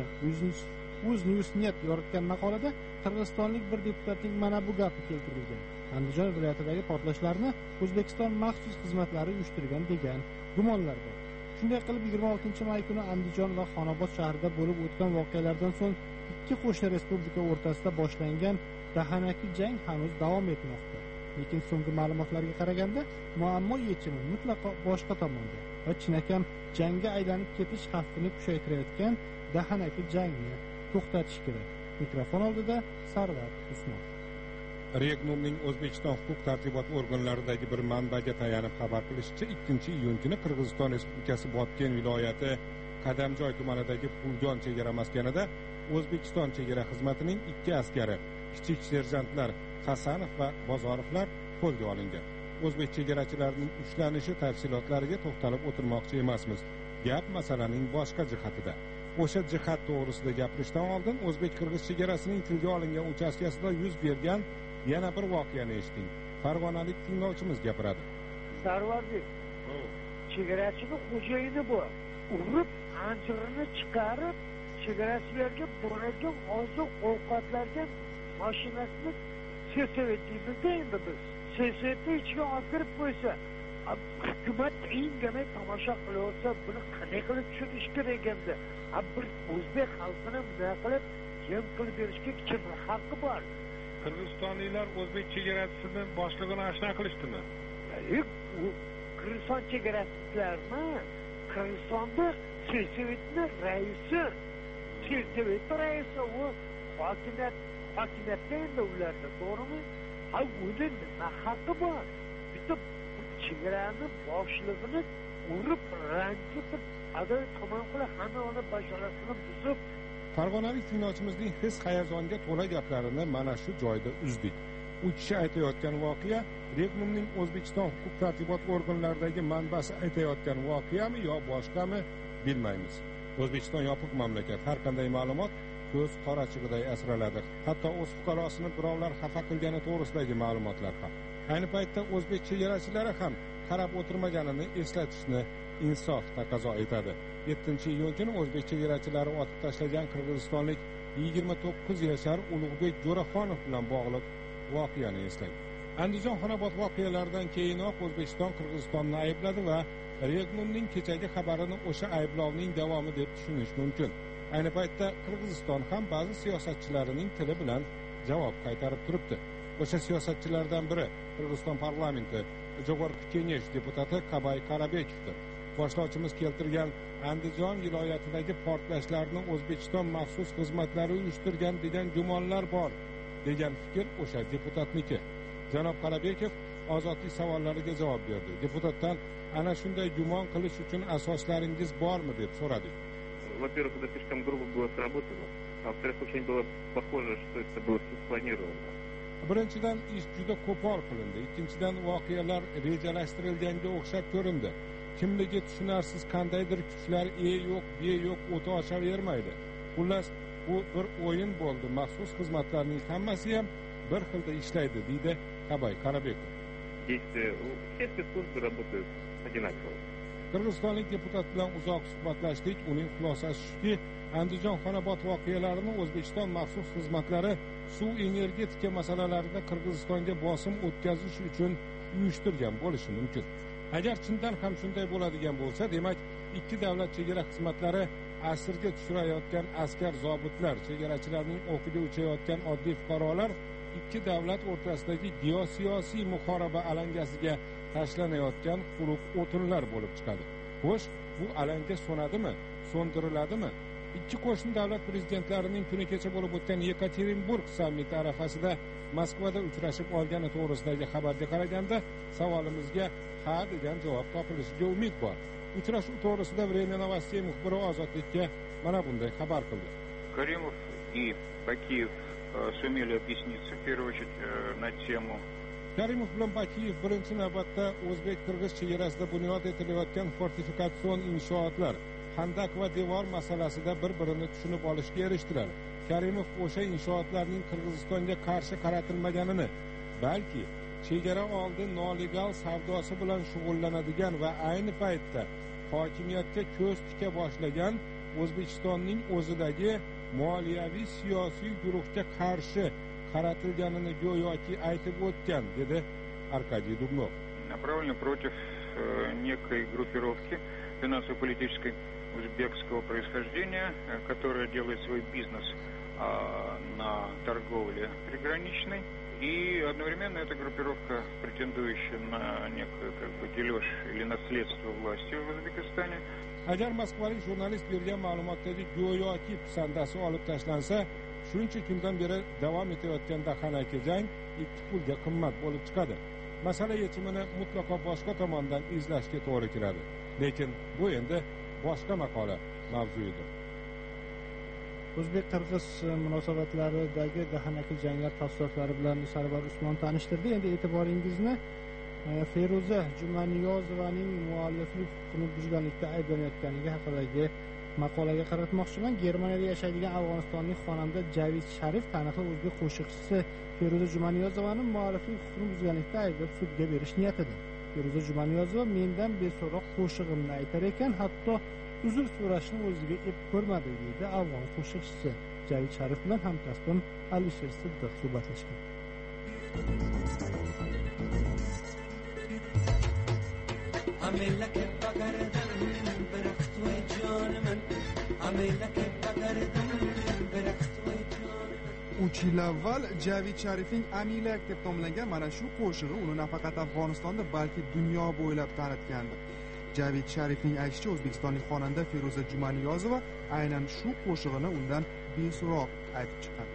UzNewsNet yoritgan maqolada qirg'izistonlik bir deputatning mana bu gapi keltirilgan. Andijon viloyatidagi portlashlarni O'zbekiston maxsus xizmatlari uyushtirgan degan gumonlar bor. Shunday qilib yigirma oltinchi may kuni Andijon va Xonobod shahrida bo'lib o'tgan voqealardan so'ng ikki qo'shni respublika o'rtasida boshlangan dahanaki jang hanuz davom etmoqda. Lekin so'nggi ma'lumotlarga qaraganda muammo yechimi mutlaqo boshqa tomonda va chinakam jangga aylanib ketish xavfini kuchaytirayotgan dahanaki jangni to'xtatish kerak. Mikrofon oldida Sarvar Usmon. Regnumning O'zbekiston huquq tartibot organlaridagi bir manbaga tayanib xabar qilishicha, ikkinchi iyun kuni Qirg'iziston Respublikasi Botken viloyati Qadamjoy tumanidagi Puljon chegara maskanida O'zbekiston chegara xizmatining ikki askari, kichik serjantlar Hasanov va Bozorovlar qo'lga olingan. O'zbek chegarachilarining ushlanishi tafsilotlariga to'xtalib o'tirmoqchi emasmiz. Gap masalaning boshqa jihatida. O'sha jihat to'g'risida gapirishdan oldin o'zbek-qirg'iz chegarasining tilga olingan uchastkasida yuz bergan yana bir voqeani eshiting. Farg'onalik tinglovchimiz gapiradi. Sarvarbek, chegarachining xo'jayini bor. Urib, anjirni chiqarib, chegarasilarga boradigan oziq ovqatlarga mashinasini sesayotibizda endi biz. Sesayotda ichiga oltirib qo'ysa, hukumat indamay tomosha qilyapsa, buni qanday qilib tushunish kerak endi? Bir o'zbek xalqini bunday qilib yem qilib berishga kim haqqi bor? Qirg'izistonliklar o'zbek chegarachisini boshlig'ini ashna qilishdimi? Qirg'iziston chegarasilarmi? Qirg'izistonda Selsevitni raisi, Selsevit raisi u hokimiyat hokimiyatda endi ularda, to'g'rimi? Ha, unda nima haqqi bor? Bitta chegarani boshlig'ini urib, ranjitib, adoy tomon qilib, hamma uni basharasini buzib. Farg'onalik tinglovchimizning his hayazonga to'la gaplarini mana shu joyda uzdik. U kishi aytayotgan voqea Regnumning O'zbekiston huquq tartibot organlaridagi manbasi aytayotgan voqeami yo boshqami bilmaymiz. O'zbekiston yopiq mamlakat, har qanday ma'lumot ko'z qorachig'iday asraladi. Hatto o'z fuqarosini birovlar xafa qilgani to'g'risidagi ma'lumotlar ham. Ayni paytda o'zbek chegarachilari ham qarab o'tirmaganini eslatishni insof taqozo etadi. yettinchi iyun kuni o'zbek chegarachilari otib tashlagan qirg'izistonlik yigirma to'qqiz yashar Ulug'bek Jo'raxonov bilan bog'liq voqeani eslang. Andijon Xonobod voqealaridan keyinoq O'zbekiston Qirg'izistonni aybladi va Regnumning kechagi xabarini o'sha ayblovning davomi deb tushunish mumkin. Ayni paytda Qirg'iziston ham ba'zi siyosatchilarining tili bilan javob qaytarib turibdi. O'sha siyosatchilardan biri Qirg'iziston parlamenti Jo'g'org'i Kengash deputati Qabay Qarabekovdir. Boshlovchimiz keltirgan Andijon viloyatidagi portlashlarni O'zbekiston maxsus xizmatlari uyushtirgan degan gumonlar bor degan fikr o'sha deputatniki. Janob Qarabekov ozodlik savollariga javob berdi. Deputatdan ana shunday gumon qilish uchun asoslaringiz bormi deb so'radik. Во-первых, это слишком грубо было сработано. А во-вторых, очень было похоже, что это было спланировано. Birinchidan ish juda qo'pol qilindi. Ikkinchidan voqealar rejalashtirilganga o'xshab ko'rindi. Kimligi tushunarsiz qandaydir kuchlar e yo'q, b yo'q o'ta ochavermaydi. Xullas, bu bir o'yin bo'ldi. Maxsus xizmatlarning hammasi ham bir xilda ishlaydi, deydi Qabay Qarabekov. Действия все спецслужбы работают одинаково. Qirg'izistonlik deputat bilan uzoq suhbatlashdik. Uning xulosasi shuki, Andijon Xonobod voqealarini O'zbekiston maxsus xizmatlari suv energetika masalalarida Qirg'izistonga bosim o'tkazish uchun uyushtirgan bo'lishi mumkin. Agar chindan ham shunday bo'ladigan bo'lsa, demak, ikki davlat chegara xizmatlari asirga tushirayotgan askar zobitlar, chegarachilarning o'qiga uchayotgan oddiy fuqarolar ikki davlat o'rtasidagi geosiyosiy muhoroba alangasiga tashlanayotgan quruq o'tinlar bo'lib chiqadi. Xo'sh, bu alanga so'nadimi, so'ndiriladimi? ikki qo'shni davlat prezidentlarining kuni kecha bo'lib o'tgan Yekaterinburg sammiti arafasida Moskvada uchrashib olgani to'g'risidagi xabarga qaraganda savolimizga ha degan javob topilishiga umid bor. Uchrashuv to'g'risida Время Новостей muxbiri Ozodlikka mana bunday xabar qildi. Karimov и Bakiyev сумели объясниться в первую очередь на тему Karimov bilan Bakiyev birinchi navbatda o'zbek-qirg'iz chegarasida bunyod etilayotgan fortifikatsion inshootlar, xandak va devor masalasida bir-birini tushunib olishga erishdilar. Karimov o'sha inshootlarning Qirg'izistonga qarshi qaratilmaganini, balki chegara oldi nolegal savdosi bilan shug'ullanadigan va ayni paytda hokimiyatga ko'z tika boshlagan O'zbekistonning o'zidagi moliyaviy siyosiy guruhga qarshi qaratilganini go'yoki aytib o'tgan, dedi Arkadiy Dublov. Направлено против некой группировки финансово-политической узбекского происхождения, которая делает свой бизнес на торговле приграничной. И одновременно эта группировка, претендующая на некую как бы дележ или наследство власти в Узбекистане. Agar moskvalik jurnalist bergan ma'lumotdagi go'yoki pisandasi olib tashlansa, shuncha kundan beri davom etayotgan dahanaki jang ikki pulga qimmat bo'lib chiqadi. Masala yechimini mutlaqo boshqa tomondan izlashga to'g'ri keladi. Lekin bu endi boshqa maqola mavzuidir. O'zbek-qirg'iz munosabatlaridagi dahanaki janglar tafsilotlari bilan Sarvar Usmon tanishtirdi. Endi e'tiboringizni Feruza Jumaniyozovaning mualliflik huquqini buzganlikda ayblanayotganligi haqidagi maqolaga qaratmoqchiman. Germaniyada yashaydigan Afg'onistonlik xonanda Javid Sharif taniqli o'zbek qo'shiqchisi Feruza Jumaniyozovani mualliflik huquqini buzganlikda ayblab sudga berish niyatida. Feruza Jumaniyozova mendan beso'roq qo'shig'imni aytar ekan, hatto uzr so'rashni o'ziga ep ko'rmadi, deydi afg'on qo'shiqchisi. Javid Sharif bilan hamkasbim Alisher Siddiq suhbatlashgan. uch yil avval Javid Sharifning Amilak deb nomlangan mana shu qo'shig'i uni nafaqat Afg'onistonda, balki dunyo bo'ylab tanitgandi. Javid Sharifning aytishicha, o'zbekistonlik xonanda Feruza Jumaniyozova aynan shu qo'shig'ini undan beso'roq aytib chiqqan.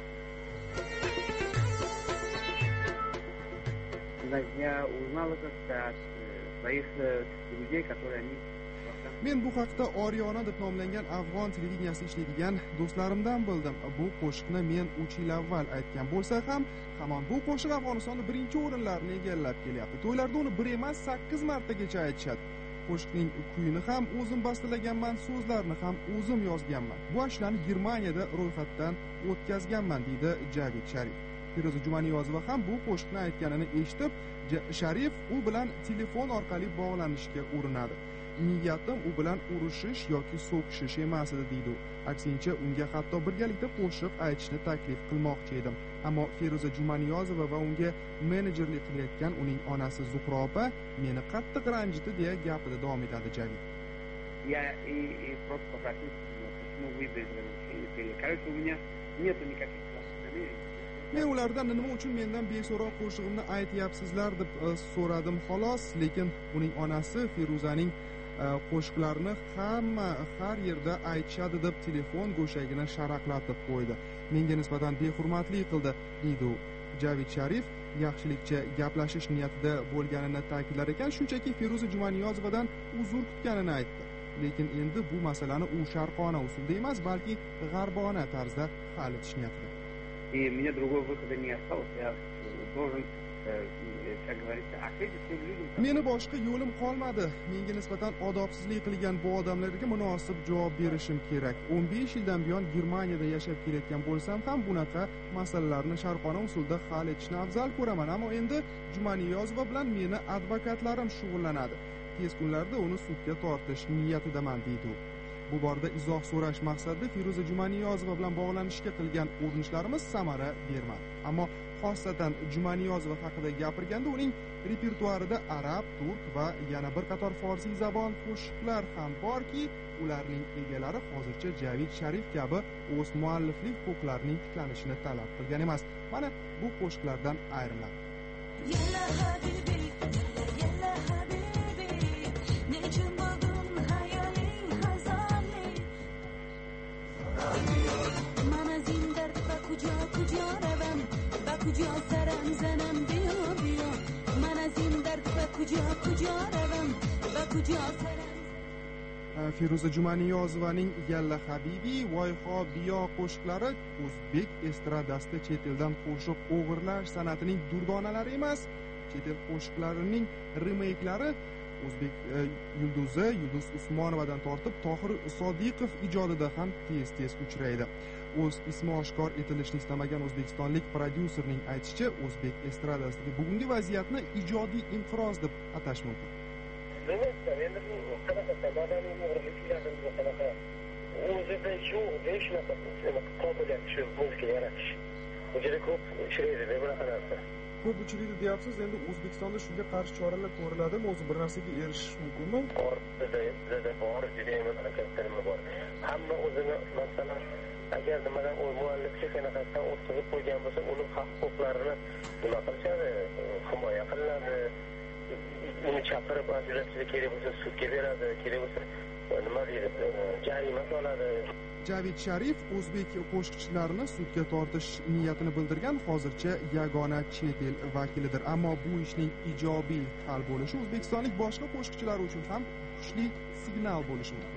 Я узнал это от своих людей, которые они Men bu haqda Oriona deb nomlangan afg'on televideniyasida ishlaydigan do'stlarimdan bildim. Bu qo'shiqni men uch yil avval aytgan bo'lsa ham, hamon bu qo'shiq Afg'onistonda birinchi o'rinlarni egallab kelyapti. To'ylarda uni bir emas, sakkiz martagacha aytishadi. Qo'shiqning kuyini ham o'zim bastalaganman, so'zlarini ham o'zim yozganman. Bu ashulani Germaniyada ro'yxatdan o'tkazganman, deydi Javid Sharif. Feruza Jumaniyozova ham bu qo'shiqni aytganini eshitib, Sharif u bilan telefon orqali bog'lanishga urinadi. Niyatim u bilan urushish yoki so'kishish emas edi, deydi u. Aksincha, unga hatto birgalikda qo'shiq aytishni taklif qilmoqchi edim. Ammo Feruza Jumaniyozova va unga menejerlik qilayotgan uning onasi Zuhroba meni qattiq ranjitdi, deya gapida davom etadi Javid. Я и просто попросил, почему вы без разрешения пели. Короче, у меня нету никаких намерений. Men ulardan nima uchun mendan beso'roq qo'shig'imni aytyapsizlar deb so'radim xolos, lekin uning onasi Feruzaning qo'shiqlarini hamma har yerda aytishadi deb telefon go'shagini sharaqlatib qo'ydi. Menga nisbatan behurmatlik qildi, deydi u. Javid Sharif yaxshilikcha gaplashish niyatida bo'lganini ta'kidlar ekan, shunchaki Feruza Jumaniyozovadan uzr kutganini aytdi. Lekin endi bu masalani u sharqona usulda emas, balki g'arbona tarzda hal etish niyatida. И мне другого выхода не осталось. Я должен, как говорится, ответить тем людям. Meni boshqa yo'lim qolmadi. Menga nisbatan odobsizlik qilgan bu odamlarga munosib javob berishim kerak. o'n besh yildan buyon Germaniyada yashab kelayotgan bo'lsam ham bunaqa masalalarni sharqona usulda hal etishni afzal ko'raman. Ammo endi Jumaniyozova bilan meni advokatlarim shug'ullanadi. Tez kunlarda uni sudga tortish niyatidaman, deydi u. Bu borada izoh so'rash maqsadida Feruza Jumaniyozova bilan bog'lanishga qilgan urinishlarimiz samara bermadi. Ammo xosatan Jumaniyozova haqida gapirganda uning repertuarida arab, turk va yana bir qator forsiy zabon qo'shiqlar ham borki, ularning egalari hozircha Javid Sharif kabi o'z mualliflik huquqlarining tiklanishini talab qilgan emas. Mana bu qo'shiqlardan ayrimlar. Yalla habibi, yalla habibi, nechun کجا سرم زنم بیا بیا من از این درد به کجا کجا روم به کجا سرم Feruza Jumaniyozovaning Yalla Habibi Voyxo biyo qo'shiqlari o'zbek estradasida chet eldan qo'shiq o'g'irlash san'atining durgonalari emas, chet el qo'shiqlarining remake'lari o'zbek e, yulduzi Yulduz Usmonovadan tortib Tohir Sodiqov ijodida ham tez-tez uchraydi. O'z ismi oshkor etilishni istamagan o'zbekistonlik prodyuserning aytishicha, o'zbek estradasidagi bugungi vaziyatni ijodiy inqiroz deb atash mumkin. Demakda endi bu qanaqa madaniy o'g'irliklardan bu qanaqa o'zida yo'q deyish shunaqa qobiliyat shu muzika yaratish juda ko'p uchraydi bunaqa narsa. Ko'p uchraydi deyapsiz, endi O'zbekistonda shunga qarshi choralar ko'riladimi, o'zi bir narsaga erishish mumkinmi? Bor, bizda bor, judayam harakatlarimiz bor. Hamma o'zini masalan agar nimadan muallifga qanaqasidan o'tkazib qo'ygan bo'lsa, uni haq-huquqlarini nima qilishadi, himoya qilinadi. Uni chaqirib ajratishga kerak bo'lsa sudga beradi, kerak bo'lsa nima deydi, jarima soladi. Javid Sharif o'zbek qo'shiqchilarini sudga tortish niyatini bildirgan hozircha yagona chet el vakilidir. Ammo bu ishning ijobiy hal bo'lishi o'zbekistonlik boshqa qo'shiqchilar uchun ham kuchli signal bo'lishi mumkin.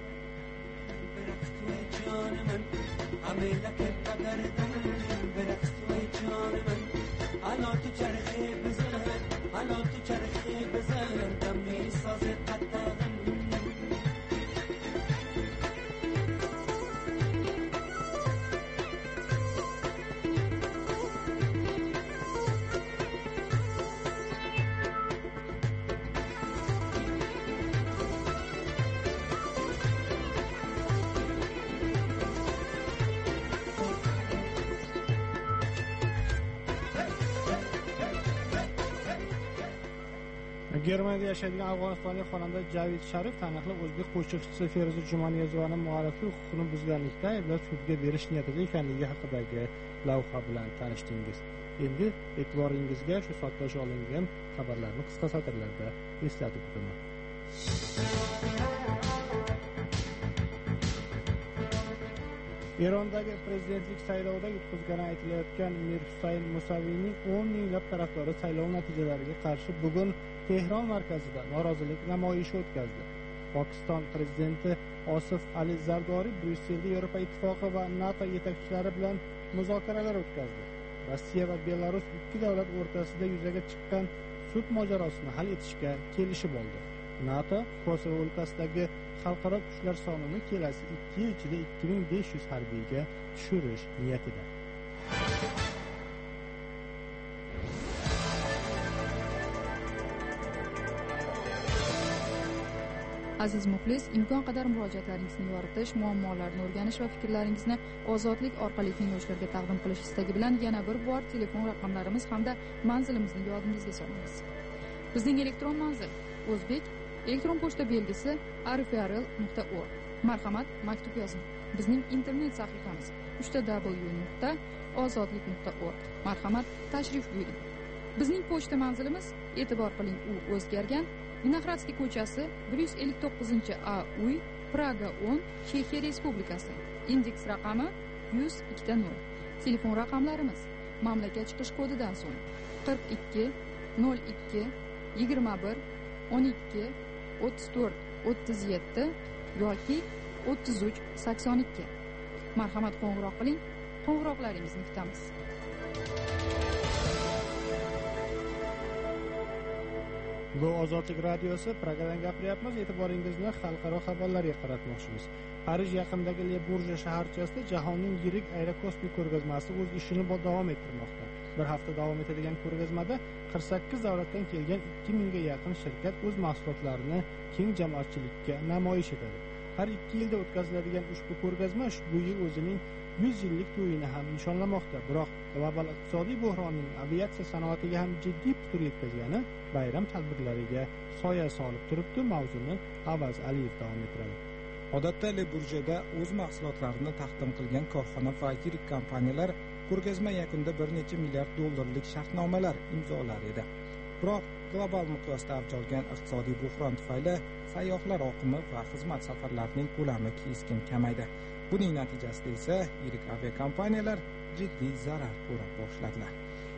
Germaniyada yashaydigan afg'onistonlik xonanda Javid Sharif taniqli o'zbek qo'shiqchisi Feruza Jumaniyozovaning mualliflik huquqini buzganlikda ayblab sudga berish niyatida ekanligi haqidagi lavha bilan tanishdingiz. Endi e'tiboringizga shu soatgacha olingan xabarlarni qisqa satrlarda eslatib o'taman. Erondagi prezidentlik saylovida yutqizgani aytilayotgan Mir Husayn Musaviyning o'n minglab tarafdori saylov natijalariga qarshi bugun Tehron markazida norozilik namoyishi o'tkazdi. Pokiston prezidenti Osif Ali Zardoriy Bryusselda Yevropa Ittifoqi va NATO yetakchilari bilan muzokaralar o'tkazdi. Rossiya va Belarus ikki davlat o'rtasida yuzaga chiqqan sud mojarosini hal etishga kelishib oldi. NATO Kosovo o'lkasidagi xalqaro kuchlar sonini kelasi ikki yil ichida ikki ming besh yuz harbiyga tushirish niyatida. Aziz muxlis, imkon qadar murojaatlaringizni yoritish, muammolarni o'rganish va fikrlaringizni ozodlik orqali tinglovchilarga taqdim qilish istagi bilan yana bir bor telefon raqamlarimiz hamda manzilimizni yodingizga solamiz. Bizning elektron manzil o'zbek elektron pochta belgisi arifrl nuqta org. Marhamat, maktub yozing. Bizning internet sahifamiz w w w nuqta ozodlik nuqta org. Marhamat, tashrif buyuring. Bizning pochta manzilimiz, e'tibor qiling, u o'zgargan. Vinohradskiy ko'chasi bir yuz ellik to'qqizinchi A uy, Praga o'n, Chexiya Respublikasi. Indeks raqami yuz ikki nol. Telefon raqamlarimiz mamlakat chiqish kodidan so'ng qirq ikki nol ikki yigirma bir o'n ikki o'ttiz to'rt o'ttiz yetti yoki o'ttiz uch sakson ikki. Marhamat, qo'ng'iroq qiling. Qo'ng'iroqlaringizni kutamiz. Bu Ozodlik radiosi, Pragadan gapiryapmiz. E'tiboringizni xalqaro xabarlarga qaratmoqchimiz. Parij yaqinidagi Le Bourget shaharchasida jahonning yirik aerokosmik ko'rgazmasi o'z ishini davom ettirmoqda. Bir hafta davom etadigan ko'rgazmada qirq sakkiz davlatdan kelgan ikki mingga yaqin shirkat o'z mahsulotlarini keng jamoatchilikka namoyish etadi. Har ikki yilda o'tkaziladigan ushbu ko'rgazma bu yil o'zining yuz yillik to'yini ham nishonlamoqda. Biroq global iqtisodiy bo'hronning aviatsiya sanoatiga ham jiddiy putur yetkazgani bayram tadbirlariga soya solib turibdi. Mavzuni Avaz Aliyev davom ettiradi. Odatda Le Bourgetda o'z mahsulotlarini taqdim qilgan korxona va yirik kompaniyalar ko'rgazma yakunida bir necha milliard dollarlik shartnomalar imzolar edi. Biroq global miqyosda avj olgan iqtisodiy bo'hron tufayli sayyohlar oqimi va xizmat safarlarining ko'lami keskin kamaydi. Buning natijasida esa yirik aviakompaniyalar jiddiy zarar ko'ra boshladilar.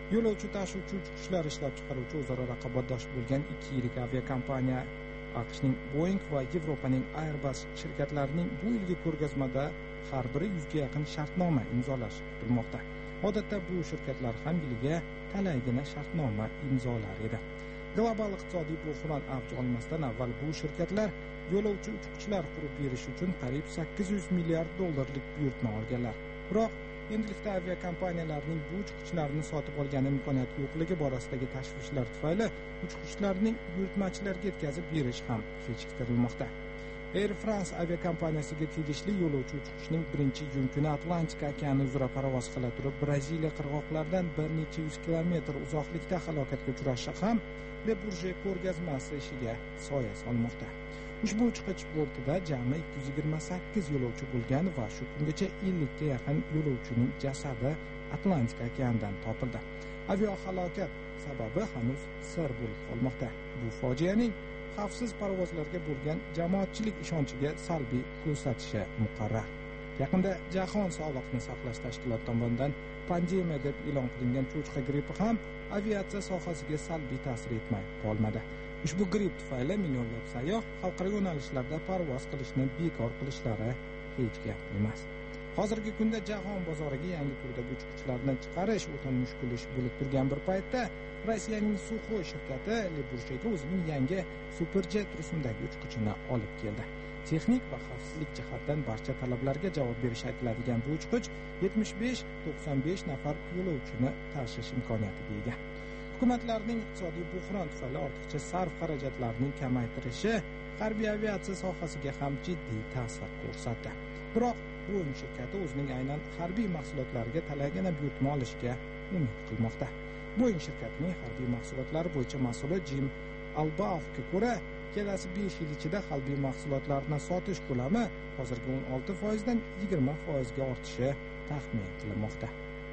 yo'lovchi tashuvchi uchish-qushlar ishlab chiqaruvchi o'zaro raqobatdosh bo'lgan ikki yirik aviakompaniya aqshning Boeing va Yevropaning Airbus shirkatlarining bu yilgi ko'rgazmada har biri yuzga yaqin shartnoma imzolashi kutilmoqda. Odatda bu shirkatlar ham yiliga talaygina shartnoma imzolar edi. Global iqtisodiy buhron avj olmasdan avval bu shirkatlar yo'lovchi uchish-qushlar qurib berish uchun qariyb sakkiz yuz milliard dollarlik buyurtma olganlar. Biroq endilikda aviakompaniyalarning bu uchish-qushlarni sotib olgan imkoniyati yo'qligi borasidagi tashvishlar tufayli uchish-qushlarning buyurtmachilarga yetkazib berish ham kechiktirilmoqda. Air France aviakompaniyasiga tegishli yo'lovchi uchish-qushning birinchi iyun kuni Atlantika okeani uzra parvoz qila turib Braziliya qirg'oqlaridan bir necha yuz kilometr uzoqlikda halokatga uchrashi ham Le Bourget ko'rgazmasi ishiga soya solmoqda. Ushbu uchish bortida jami ikki yuz yigirma sakkiz yo'lovchi bo'lgan va shu kungacha ellikka yaqin yo'lovchining jasadi Atlantika okeanidan topildi. Aviahalokat sababi hanuz sir bo'lib qolmoqda. Bu fojianing xavfsiz parvozlarga bo'lgan jamoatchilik ishonchiga salbiy ko'rsatishi muqarrar. Yaqinda Jahon Sog'liqni saqlash tashkiloti tomonidan pandemiya deb e'lon qilingan cho'chqa grippi ham aviatsiya sohasiga salbiy ta'sir etmay qolmadi. Ushbu gripp tufayli millionlab sayyoh xalqaro yo'nalishlarda parvoz qilishni bekor qilishlari hech gap emas. Hozirgi kunda jahon bozoriga yangi turdagi uchish-qushlarni chiqarish o'ta mushkul ish bo'lib turgan bir paytda Rossiyaning Suxoy shirkati Le Bourgetga o'zining yangi Superjet rusumdagi uchquchini olib keldi. Texnik va xavfsizlik jihatdan barcha talablarga javob berish aytiladigan bu uchquch yetmish besh to'qson besh nafar yo'lovchini tashish imkoniyatiga ega. Hukumatlarning iqtisodiy buhron tufayli ortiqcha sarf xarajatlarini kamaytirishi harbiy aviatsiya sohasiga ham jiddiy ta'sir ko'rsatdi. Biroq Boeing shirkati o'zining aynan harbiy mahsulotlariga talaygina buyurtma olishga umid qilmoqda. Boeing shirkatining harbiy mahsulotlari bo'yicha mas'uli Jim Albaug'ga ko'ra, kelasi besh yil ichida harbiy mahsulotlarni sotish ko'lami hozirgi o'n olti foizdan yigirma foizga ortishi taxmin qilinmoqda.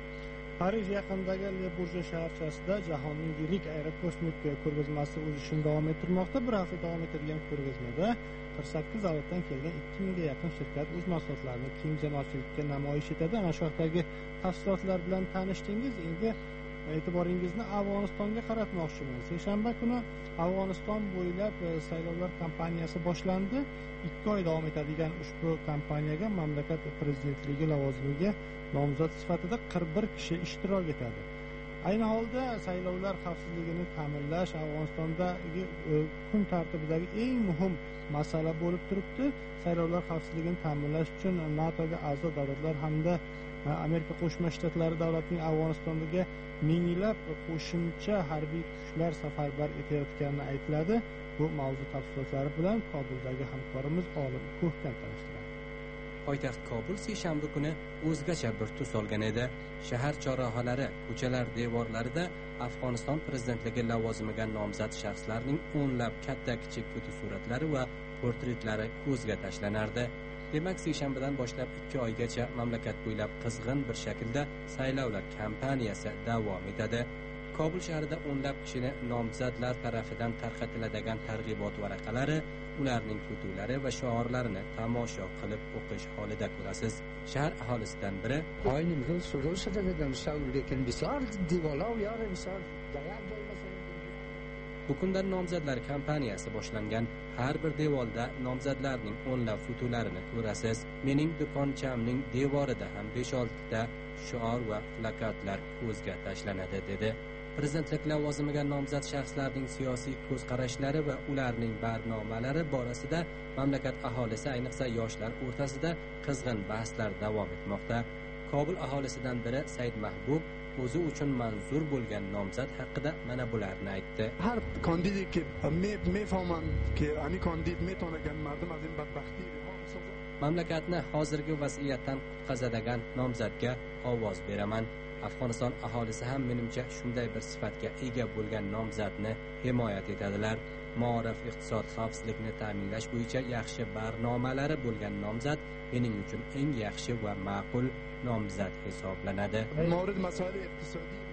Parij yaqinidagi Le Bourget shaharchasida jahonning yirik aerokosmik ko'rgazmasi o'z ishini davom ettirmoqda. Bir hafta davom etadigan ko'rgazmada qirq sakkiz zavoddan kelgan ikki mingga yaqin shirkat o'z mahsulotlarini keng jamoatchilikka namoyish etadi. Ana shu haqdagi tafsilotlar bilan tanishdingiz. Endi e'tiboringizni Afg'onistonga qaratmoqchiman. Seshanba kuni Afg'oniston bo'ylab saylovlar kampaniyasi boshlandi. ikki oy davom etadigan ushbu kampaniyaga mamlakat prezidentligi lavozimiga nomzod sifatida qirq bir kishi ishtirok etadi. Ayni holda saylovlar xavfsizligini ta'minlash Afg'onistondagi kun tartibidagi eng muhim masala bo'lib turibdi. Saylovlar xavfsizligini ta'minlash uchun NATOga a'zo davlatlar hamda Amerika Qo'shma Shtatlari davlatining Afg'onistondagi minglab qo'shimcha harbiy kuchlar safarbar etayotgani aytiladi. Bu mavzu tafsilotlari bilan Kobuldagi hamkorimiz Olim Ko'hkan tanishtiradi. Poytaxt Kobul seshanba kuni o'zgacha bir tus olgan edi. Shahar chorrahalari, ko'chalar devorlarida Afg'oniston prezidentligi lavozimiga nomzod shaxslarning o'nlab katta-kichik fotosuratlari va portretlari ko'zga tashlanardi. Demak, seshanbadan boshlab ikki oygacha mamlakat bo'ylab qizg'in bir shaklda saylovlar kampaniyasi davom etadi. Kobul shahrida o'nlab kishini nomzodlar tarafidan tarqatiladigan targ'ibot varaqalari, ularning fotolari va shiorlarini tomosha qilib o'qish holida ko'rasiz. Shahar aholisidan biri Oynimizin so'rashada demişler, lekin bisar divorlar yara bisar dayan bo'lmasa. Bu kundan nomzodlar kampaniyasi boshlangan. Har bir devorda nomzodlarning o'nlab fotolarini ko'rasiz. Mening do'konchamning devorida ham besh olti ta shior va plakatlar ko'zga tashlanadi dedi. Prezidentlik lavozimiga nomzod shaxslarning siyosiy ko'z qarashlari va ularning barnomalari borasida mamlakat aholisi, ayniqsa yoshlar o'rtasida qizg'in bahslar davom etmoqda. Kobul aholisidan biri Said Mahbub o'zi uchun manzur bo'lgan nomzod haqida mana bularni aytdi. Har kandidati ki mefahman ki ani kandid metonagan mardum az in badbaxti mamlakatni hozirgi vaziyatdan qutqazadigan nomzodga ovoz beraman. Afg'oniston aholisi ham menimcha shunday bir sifatga ega bo'lgan nomzodni himoyat etadilar. Ma'rif, iqtisod, xavfsizlikni ta'minlash bo'yicha yaxshi barnomalari bo'lgan nomzod mening uchun eng yaxshi va ma'qul nomzod hisoblanadi.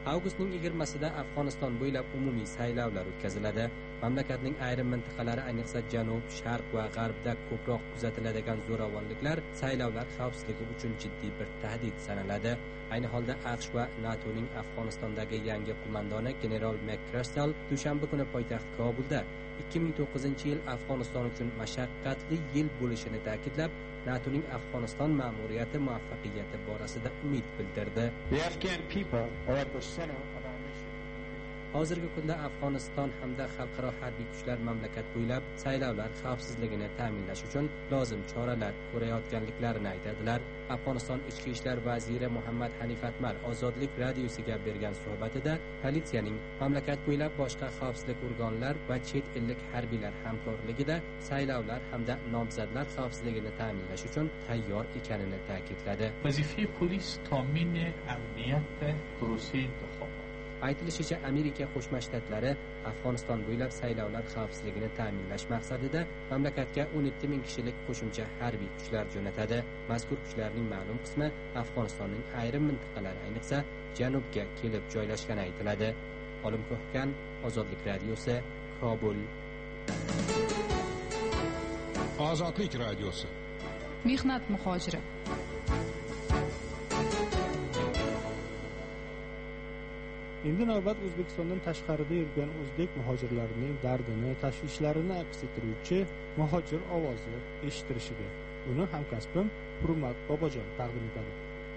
Avgustning yigirmasida Afg'oniston bo'ylab umumiy saylovlar o'tkaziladi. Mamlakatning ayrim mintaqalari, ayniqsa janub, sharq va g'arbda ko'proq kuzatiladigan zo'ravonliklar saylovlar xavfsizligi uchun jiddiy bir tahdid sanaladi. Ayni holda AQSh va NATOning Afg'onistondagi yangi qo'mondoni general McChrystal dushanba kuni poytaxt Kobulda ikki ming to'qqizinchi yil Afg'oniston uchun mashaqqatli yil bo'lishini ta'kidlab, NATOning Afg'oniston ma'muriyati muvaffaqiyati borasida umid bildirdi. The Afghan people are at the center of our mission. Hozirgi kunda Afg'oniston hamda xalqaro harbiy kuchlar mamlakat bo'ylab saylovlar xavfsizligini ta'minlash uchun lozim choralar ko'rayotganliklarini aytadilar. Afg'oniston ichki ishlar vaziri Muhammad Hanif Atmar Ozodlik radiosiga bergan suhbatida politsiyaning mamlakat bo'ylab boshqa xavfsizlik organlar va chet ellik harbiylar hamkorligida saylovlar hamda nomzodlar xavfsizligini ta'minlash uchun tayyor ekanini ta'kidladi. Vazifa polis ta'min amniyat protsesi intihob. Aytilishicha, Amerika Qo'shma Shtatlari Afg'oniston bo'ylab saylovlar xavfsizligini ta'minlash maqsadida mamlakatga o'n yetti ming kishilik qo'shimcha harbiy kuchlar jo'natadi. Mazkur kuchlarning ma'lum qismi Afg'onistonning ayrim mintaqalari, ayniqsa janubga kelib joylashgani aytiladi. Olim Ko'hkan, Ozodlik radiosi, Kobul. Ozodlik radiosi. Mehnat muhojiri. Endi navbat O'zbekistondan tashqarida yurgan o'zbek muhojirlarining dardini, tashvishlarini aks ettiruvchi muhojir ovozi eshittirishiga. Uni hamkasbim Hurmat Bobojon taqdim etadi.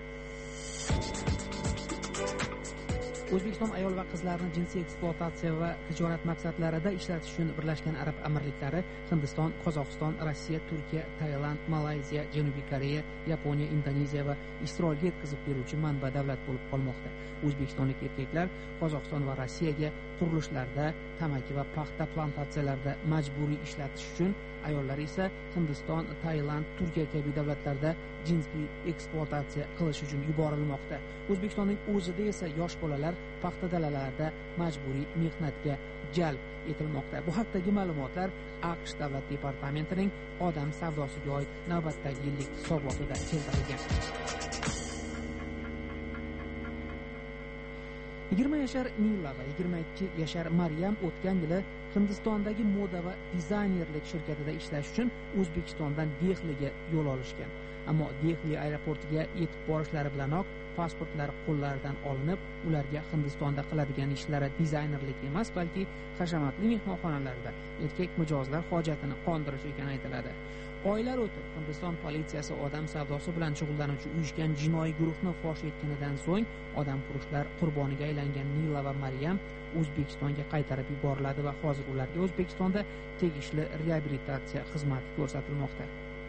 O'zbekiston ayol va qizlarni jinsiy ekspluatatsiya va tijorat maqsadlarida ishlatish uchun Birlashgan Arab Amirliklari, Hindiston, Qozog'iston, Rossiya, Turkiya, Tailand, Malayziya, Janubiy Koreya, Yaponiya, Indoneziya va Isroilga yetkazib beruvchi manba davlat bo'lib qolmoqda. O'zbekistonlik erkaklar Qozog'iston va Rossiyaga qurilishlarda, tamaki va paxta plantatsiyalarida majburiy ishlatish uchun, ayollar esa Hindiston, Tailand, Turkiya kabi davlatlarda jinsiy ekspluatatsiya qilish uchun yuborilmoqda. O'zbekistonning o'zida esa yosh bolalar paxta dalalarida majburiy mehnatga jalb etilmoqda. Bu haqdagi ma'lumotlar AQSh Davlat departamentining odam savdosiga oid navbatdagi yillik hisobotida keltirilgan. yigirma yashar Nila va yigirma ikki yashar Maryam o'tgan yili Hindistondagi moda va dizaynerlik shirkatida ishlash uchun O'zbekistondan Dehliga yo'l olishgan. Ammo Dehli aeroportiga yetib borishlari bilanoq pasportlari qo'llaridan olinib, ularga Hindistonda qiladigan ishlari dizaynerlik emas, balki hashamatli mehmonxonalarda erkak mijozlar hojatini qondirish ekani aytiladi. Oylar o'tib, Hindiston politsiyasi odam savdosi bilan shug'ullanuvchi uyushgan jinoiy guruhni fosh etganidan so'ng odamfurushlar qurboniga aylangan Nila va Maryam O'zbekistonga qaytarib yuboriladi va hozir ularga O'zbekistonda tegishli reabilitatsiya xizmati ko'rsatilmoqda.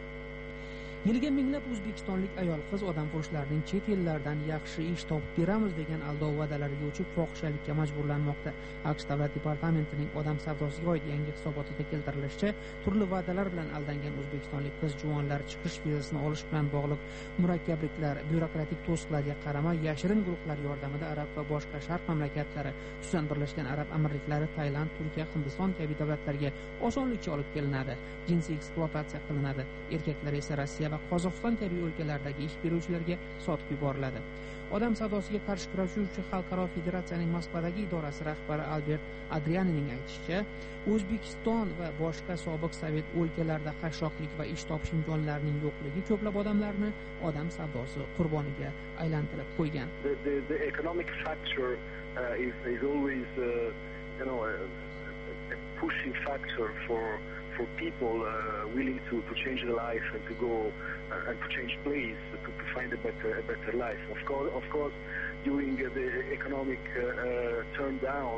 Yiliga minglab o'zbekistonlik ayol qiz odamfurushlarning chet ellardan yaxshi ish topib beramiz degan aldov va'dalariga uchib fohishalikka majburlanmoqda. AQSh Davlat departamentining odam savdosiga oid yangi hisobotida keltirilishicha, turli va'dalar bilan aldangan o'zbekistonlik qiz juvonlar chiqish vizasini olish bilan bog'liq murakkabliklar, byurokratik to'siqlarga qaramay yashirin guruhlar yordamida arab va boshqa sharq mamlakatlari, xususan Birlashgan Arab Amirliklari, Tailand, Turkiya, Hindiston kabi davlatlarga osonlikcha olib kelinadi, jinsiy ekspluatatsiya qilinadi. Erkaklar esa Rossiya va Qozog'iston kabi o'lkalardagi ish beruvchilarga sotib yuboriladi. Odam savdosiga qarshi kurashuvchi xalqaro federatsiyaning Moskvadagi idorasi rahbari Albert Adrianining aytishicha, O'zbekiston va boshqa sobiq sovet o'lkalarida qashshoqlik va ish topish imkonlarining yo'qligi ko'plab odamlarni odam savdosi qurboniga aylantirib qo'ygan. The, the, the economic factor uh, is, is always uh, you know a, a pushing factor for for people uh, willing to, to change their life and to go uh, and to change place to, to find a better a better life. Of course, of course, during uh, the economic uh, uh, turn down.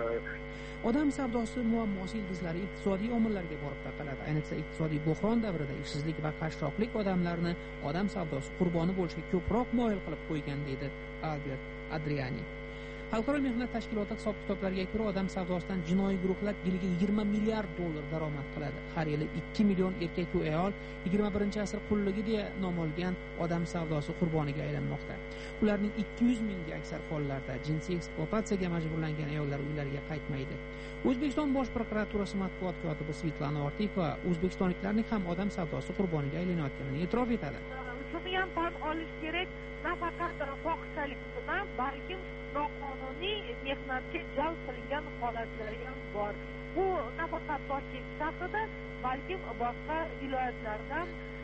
Uh, Odam savdosi muammosi ildizlari iqtisodiy omillarga borib taqaladi. Ayniqsa iqtisodiy bo'hron davrida ishsizlik va qashshoqlik odamlarni odam savdosi qurboni bo'lishga ko'proq moyil qilib qo'ygan, deydi Albert Adriani. Xalqaro mehnat tashkiloti hisob-kitoblariga ko'ra, odam savdosidan jinoiy guruhlar yiliga yigirma milliard dollar daromad qiladi. Har yili ikki million erkak va ayol yigirma birinchi asr qulligi deya nom olgan odam savdosi qurboniga aylanmoqda. Ularning ikki yuz mingga aksar hollarda jinsiy ekspluatatsiyaga majburlangan ayollar uylariga qaytmaydi. O'zbekiston Bosh prokuraturasi matbuot kotibi Svetlana Ortiqova o'zbekistonliklarning ham odam savdosi qurboniga aylanayotganini e'tirof etadi. Shuni ham tan olish kerak, nafaqat fohishalik bilan, balki noqonuniy mehnatga jalb qilingan holatlari ham bor. Bu nafaqat Toshkent shahrida, balkim boshqa viloyatlarda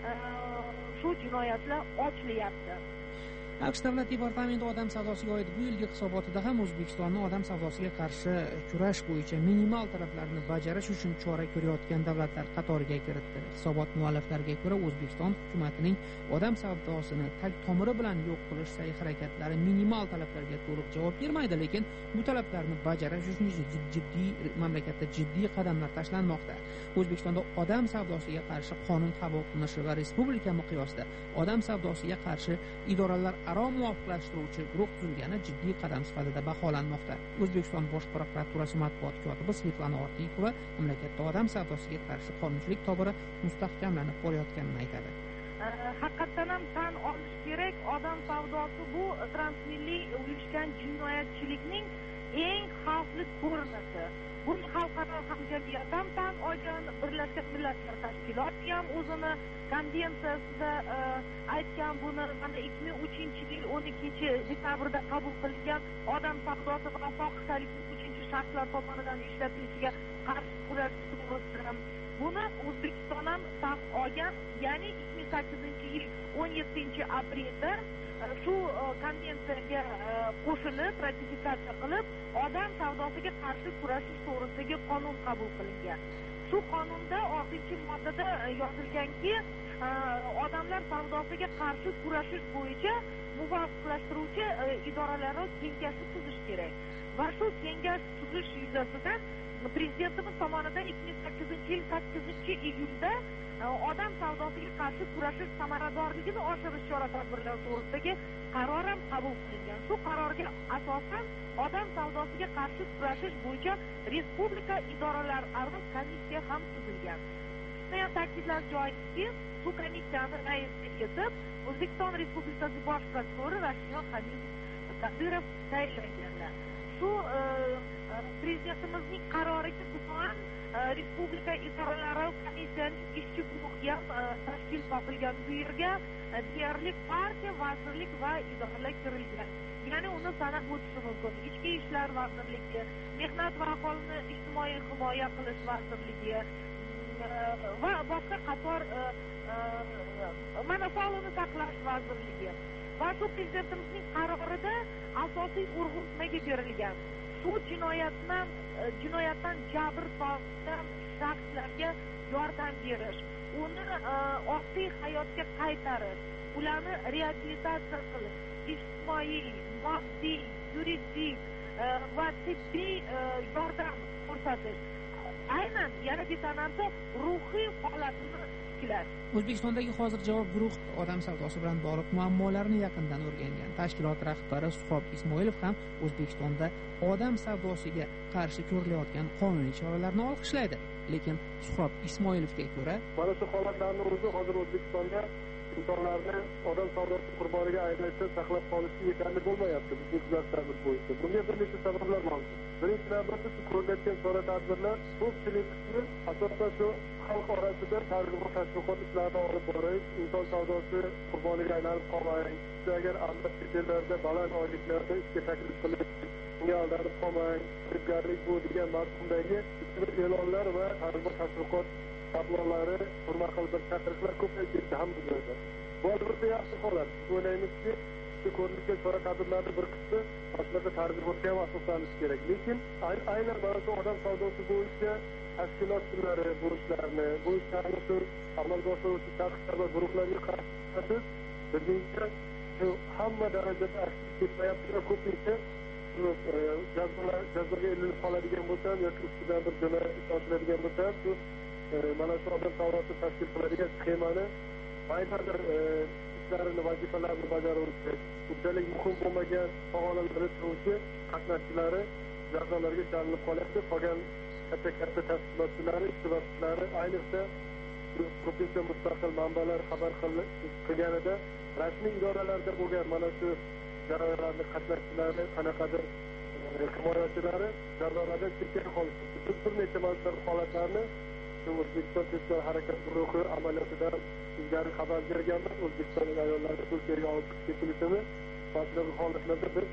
shu jinoyatlar ochilyapti. AQSh davlat departamenti odam savdosiga oid bu yilgi hisobotida ham O'zbekistonni odam savdosiga qarshi kurash bo'yicha minimal talablarni bajarish uchun chora ko'rayotgan davlatlar qatoriga kiritdi. Hisobot mualliflariga ko'ra, O'zbekiston hukumatining odam savdosini tag tomiri bilan yo'q qilish sa'y-harakatlari minimal talablarga to'liq javob bermaydi, lekin bu talablarni bajarish uchun jiddiy mamlakatda jiddiy qadamlar tashlanmoqda. O'zbekistonda odam savdosiga qarshi qonun qabul qilinishi va respublika miqyosida odam savdosiga qarshi idoralar aro muvofiqlashtiruvchi guruh tuzilgani jiddiy qadam sifatida baholanmoqda. O'zbekiston Bosh prokuraturasi matbuot kotibi Svetlana Ortiqova mamlakatda odam savdosiga qarshi qonunchilik tobori mustahkamlanib borayotganini aytadi. Haqiqatan ham tan olish kerak, odam savdosi bu transmilliy uyushgan jinoyatchilikning eng xavfli ko'rinishi. Buni xalqaro hamjamiyat ham tan olgan, Birlashgan Millatlar Tashkiloti ham o'zini konvensiyasida aytgan. Buni mana ikki ming uchinchi yil o'n ikkinchi dekabrda qabul qilingan odam savdosi va fohishalikning uchinchi shaxslar tomonidan ishlatilishiga qarshi kurash to'g'risida buni O'zbekiston ham tan olgan. Ya'ni ikki ming sakkizinchi yil o'n yettinchi aprelda shu konvensiyaga qo'shilib, ratifikatsiya qilib, odam savdosiga qarshi kurashish to'g'risidagi qonun qabul qilingan. Shu qonunda oltinchi moddada yozilganki, odamlar savdosiga qarshi kurashish bo'yicha muvofiqlashtiruvchi idoralararo kengashni tuzish kerak. Va shu kengash tuzish yuzasidan Prezidentimiz tomonidan ikki ming sakkizinchi yil sakkizinchi iyulda odam savdosiga qarshi kurashish samaradorligini oshirish chora-tadbirlari to'g'risidagi qaror ham qabul qilingan. Shu qarorga asosan odam savdosiga qarshi kurashish bo'yicha respublika idoralararo komissiya ham tuzilgan. Shuni ham ta'kidlash joizki, shu komissiyani raisi etib O'zbekiston Respublikasi Bosh prokurori Rashidjon Qadyrov tayinlanganlar. Shu Prezidentimizning qaroriga binoan respublika idoralararo komissiyaning ishchi guruhi ham tashkil topilgan. Bu yerga deyarli partiya, vazirlik va idoralar kirilgan. Ya'ni uni sanab o'tish mumkin. Ichki ishlar vazirligi, mehnat va aholini ijtimoiy himoya qilish vazirligi va boshqa qator mana sog'liqni saqlash vazirligi. Va shu Prezidentimizning qarorida asosiy urg'u nimaga berilgan? Shu jinoyatdan jinoyatdan jabr tortgan shaxslarga yordam berish, uni oddiy hayotga qaytarish, ularni reabilitatsiya qilish, ijtimoiy, moddiy, yuridik va tibbiy yordam ko'rsatish. Aynan yana bitanasi ruhiy holatini tiklash. O'zbekistondagi hozir javob guruh odam savdosi bilan bog'liq muammolarni yaqindan o'rgangan. Tashkilot rahbari Suhrob Ismoilov ham O'zbekistonda odam savdosiga qarshi ko'rilayotgan qonuniy choralarni olqishlaydi. Lekin Suhrob Ismoilovga ko'ra, mana shu holatlarning o'zi hozir O'zbekistonda insonlarni odam savdosi qurboniga aylanishdan saqlab qolishga yetarli bo'lmayapti. Bizning kuzatishimiz bo'yicha bunga bir necha sabablar mavjud. Birinchi navbatda shu ko'rilayotgan chora-tadbirlar ko'pchilik qismi asosan shu xalq orasida targ'ibot tashviqot ishlarini olib borish, inson savdosi qurboniga aylanib qolmang, agar albatta chet ellarda baland oyliklarda ishga taklif qilish, unga aldanib qolmang, firibgarlik bu degan mazmundagi e'lonlar va targ'ibot tashviqot tablolari, turma xil bir chaqiriqlar ko'payib ketdi hamma joyda. Bu albatta yaxshi holat. O'ylaymizki, shu ko'rilayotgan chora-tadbirlarning bir qismi aslida targ'ibotga ham asoslanishi kerak. Lekin aynan mana shu odam savdosi bo'yicha tashkilot turlari bu ishlarni, bu ishlarni shu amalga oshiruvchi shaxslar va guruhlarga qarshi birinchi shu hamma darajada aktiv ketmayapti va ko'pincha shu jazoga ilinib qoladigan bo'lsam yoki ustidan bir jinoyat ish ochiladigan bo'lsa shu mana shu odam savdosi tashkil qiladigan sxemani maydadir ishlarini, vazifalarini bajaruvchi, unchalik muhim bo'lmagan faoliyatlarni turuvchi qatnashchilari jazolarga chalinib qolyapti. Qolgan katta-katta tashkilotchilari, ishtirokchilari ayniqsa ko'pincha mustaqil manbalar xabar qilganida rasmiy idoralarda bo'lgan mana shu jarayonlarning qatnashchilari, qanaqadir himoyachilari jazolardan chekkada qolishdi. Biz bir necha marta holatlarni O'zbekiston tezkor harakat guruhi amaliyotidan ilgari xabar berganmiz. O'zbekistonlik ayollarni Turkiyaga olib chiqib ketilishini, boshqa holatlarda biz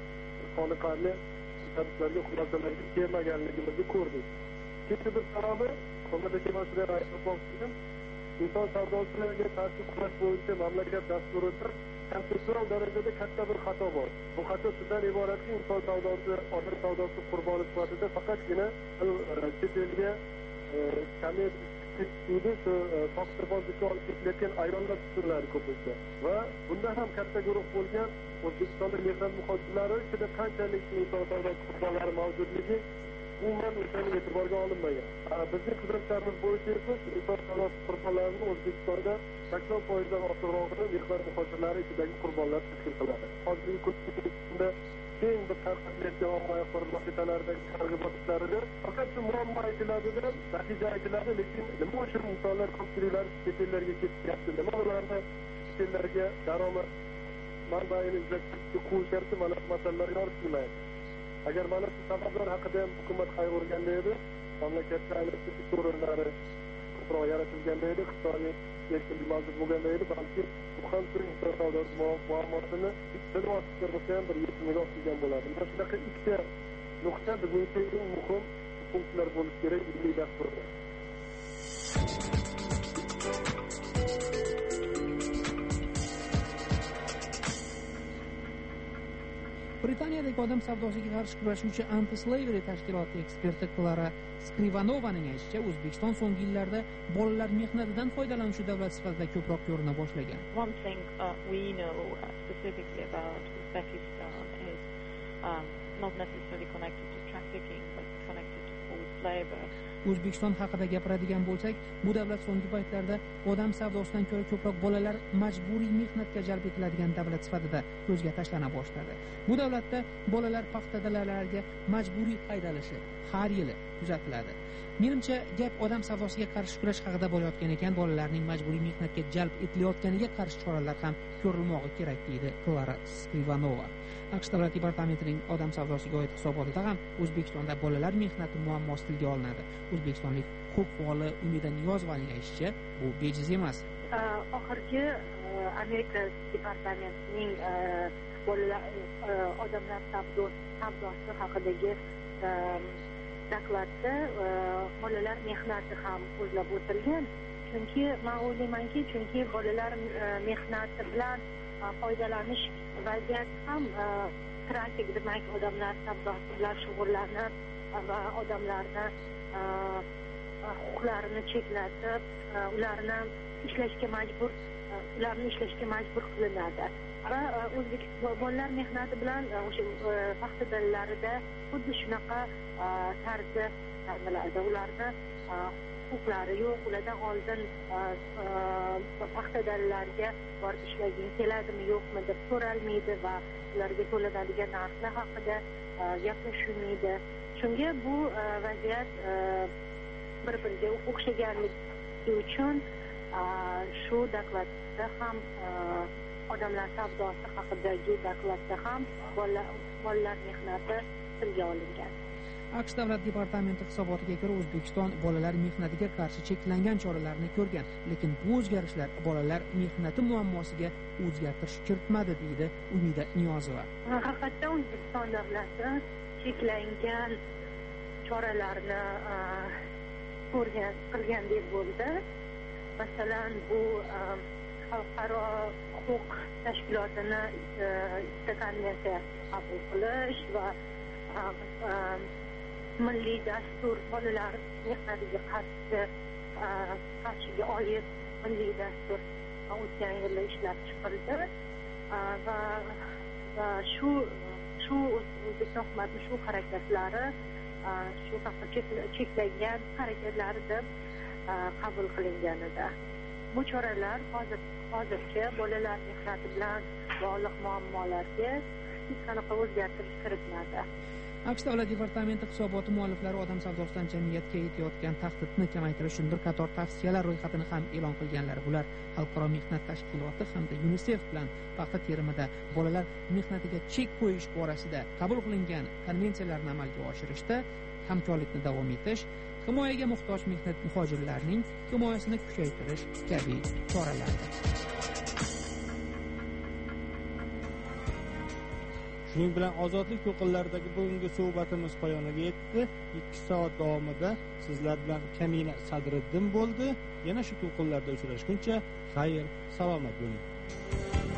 qoniqarli tartiblarga xulosalarga kelmaganligimizni ko'rdik. Ikkinchi bir sababi qo'mondagi mas'ullar aytmoqchidim, inson savdosiga qarshi kurash bo'yicha mamlakat dasturida konseptual darajada katta bir xato bor. Bu xato shundan iboratki, inson savdosi, odam savdosi qurboni sifatida faqatgina chet elga kommersiya shu soxtabozlikka olib ketilayotgan ayollar tutiladi ko'pincha. Va bunda ham katta guruh bo'lgan O'zbekistonda mehnat muhojirlari ichida qanchalik inson savdosi qurbonlari mavjudligi umuman o'shani e'tiborga olinmagan. Bizning kuzatishlarimiz bo'yicha esa inson savdosi qurbonlarini O'zbekistonda sakson foizdan ortiqrog'ini mehnat muhojirlari ichidagi qurbonlar tashkil qiladi. Hozirgi kunda keng bir tarqatilayotgan ommaviy axborot vositalaridagi targ'ibot ishlarida faqat shu muammo aytiladida, natija aytiladi, lekin nima uchun insonlar ko'pchiliklari chet ellarga ketyapti, nima ularni chet ellarga daromad manbaini izlashga qo'yishyapti, mana shu masalalar yoritilmaydi. Agar mana shu sabablar haqida ham hukumat qayg'urganda edi, mamlakatda ayniqsa ish o'rinlari ko'proq yaratilganda edi, iqtisodiy erkinlik mavjud bo'lganda edi, balki bu ham shu inson savdosi muammosini til ostida bo'lsa ham bir yechimiga olib kelgan bo'ladi. Mana shunaqa ikkita nuqta bizning eng muhim punktlar bo'lishi kerak milliy dasturda. Britaniyadagi odam savdosiga qarshi kurashuvchi Anti-Slavery tashkiloti eksperti Klara Skrivanovaning aytishicha, O'zbekiston so'nggi yillarda bolalar mehnatidan foydalanishi davlat sifatida ko'proq ko'rina boshlagan. One thing uh, we know uh, specifically about Uzbekistan is um, not necessarily connected to trafficking, but connected to forced labor. O'zbekiston haqida gapiradigan bo'lsak, bu davlat so'nggi paytlarda odam savdosidan ko'ra ko'proq bolalar majburiy mehnatga jalb etiladigan davlat sifatida ko'zga tashlana boshladi. Bu davlatda bolalar paxta dalalarga majburiy haydalishi har yili kuzatiladi. Menimcha, gap odam savdosiga qarshi kurash haqida bo'layotgan ekan, bolalarning majburiy mehnatga jalb etilayotganiga qarshi choralar ham ko'rilmog'i kerak, deydi Klara Skrivanova. AQSh davlat departamentining odam savdosiga oid hisobotida ham O'zbekistonda bolalar mehnati muammosi tilga olinadi. O'zbekistonlik ko'p faoli Umida Niyozovaning aytishicha, bu bejiz emas. Oxirgi Amerika departamentining bolalar odamlar savdosi haqidagi dokladda bolalar mehnati ham o'zlab o'tilgan. Chunki men o'ylaymanki, chunki bolalar mehnati bilan foydalanish vaziyati ham trafik, demak odamlar savdosi bilan shug'ullanib va odamlarni huquqlarini cheklatib, ularni ishlashga majbur ularni ishlashga majbur qilinadi. Va O'zbekiston bolalar mehnati bilan o'sha paxta dalalarida xuddi shunaqa tarzda ta'minlanadi. Ularni huquqlari yo'q, ulardan oldin paxta dalalariga borib ishlaging keladimi yo'qmi deb so'ralmaydi va ularga to'lanadigan narxlar haqida gaplashilmaydi. Shunga bu vaziyat bir-biriga o'xshaganligi uchun shu dokladda ham odamlar savdosi haqidagi dokladda ham bolalar mehnati tilga olingan. AQSh davlat departamenti hisobotiga ko'ra, O'zbekiston bolalar mehnatiga qarshi cheklangan choralarni ko'rgan, lekin bu o'zgarishlar bolalar mehnati muammosiga o'zgartirish kiritmadi, deydi Umida Niyozova. Haqiqatdan O'zbekiston davlati cheklangan choralarni ko'rgan qilgan deb bo'ldi. Masalan, bu xalqaro huquq tashkilotini ikkita konvensiya qabul qilish va milliy dastur bolalar mehnatiga qarshi qarshiga oid milliy dastur o'tgan yilda ishlab chiqildi va va shu shu O'zbekiston hukumati shu harakatlari shu cheklangan harakatlari deb qabul qilingan edi. Bu choralar hozir hozircha bolalar mehnati bilan bog'liq muammolarga hech qanaqa o'zgartirish kiritmadi. AQSh davlat departamenti hisoboti mualliflari odam savdosidan jamiyatga yetayotgan tahdidni kamaytirish uchun bir qator tavsiyalar ro'yxatini ham e'lon qilganlar. Bular Xalqaro mehnat tashkiloti hamda UNICEF bilan paxta terimida bolalar mehnatiga chek qo'yish borasida qabul qilingan konvensiyalarni amalga oshirishda hamkorlikni davom etish, himoyaga muhtoj mehnat muhojirlarining himoyasini kuchaytirish kabi choralardir. Shu Shuning bilan ozodlik to'qinlaridagi bugungi suhbatimiz poyoniga yetdi. ikki soat davomida sizlar bilan Kamina Sadriddin bo'ldi. Yana shu to'qinlarda uchrashguncha xayr, salomat bo'ling.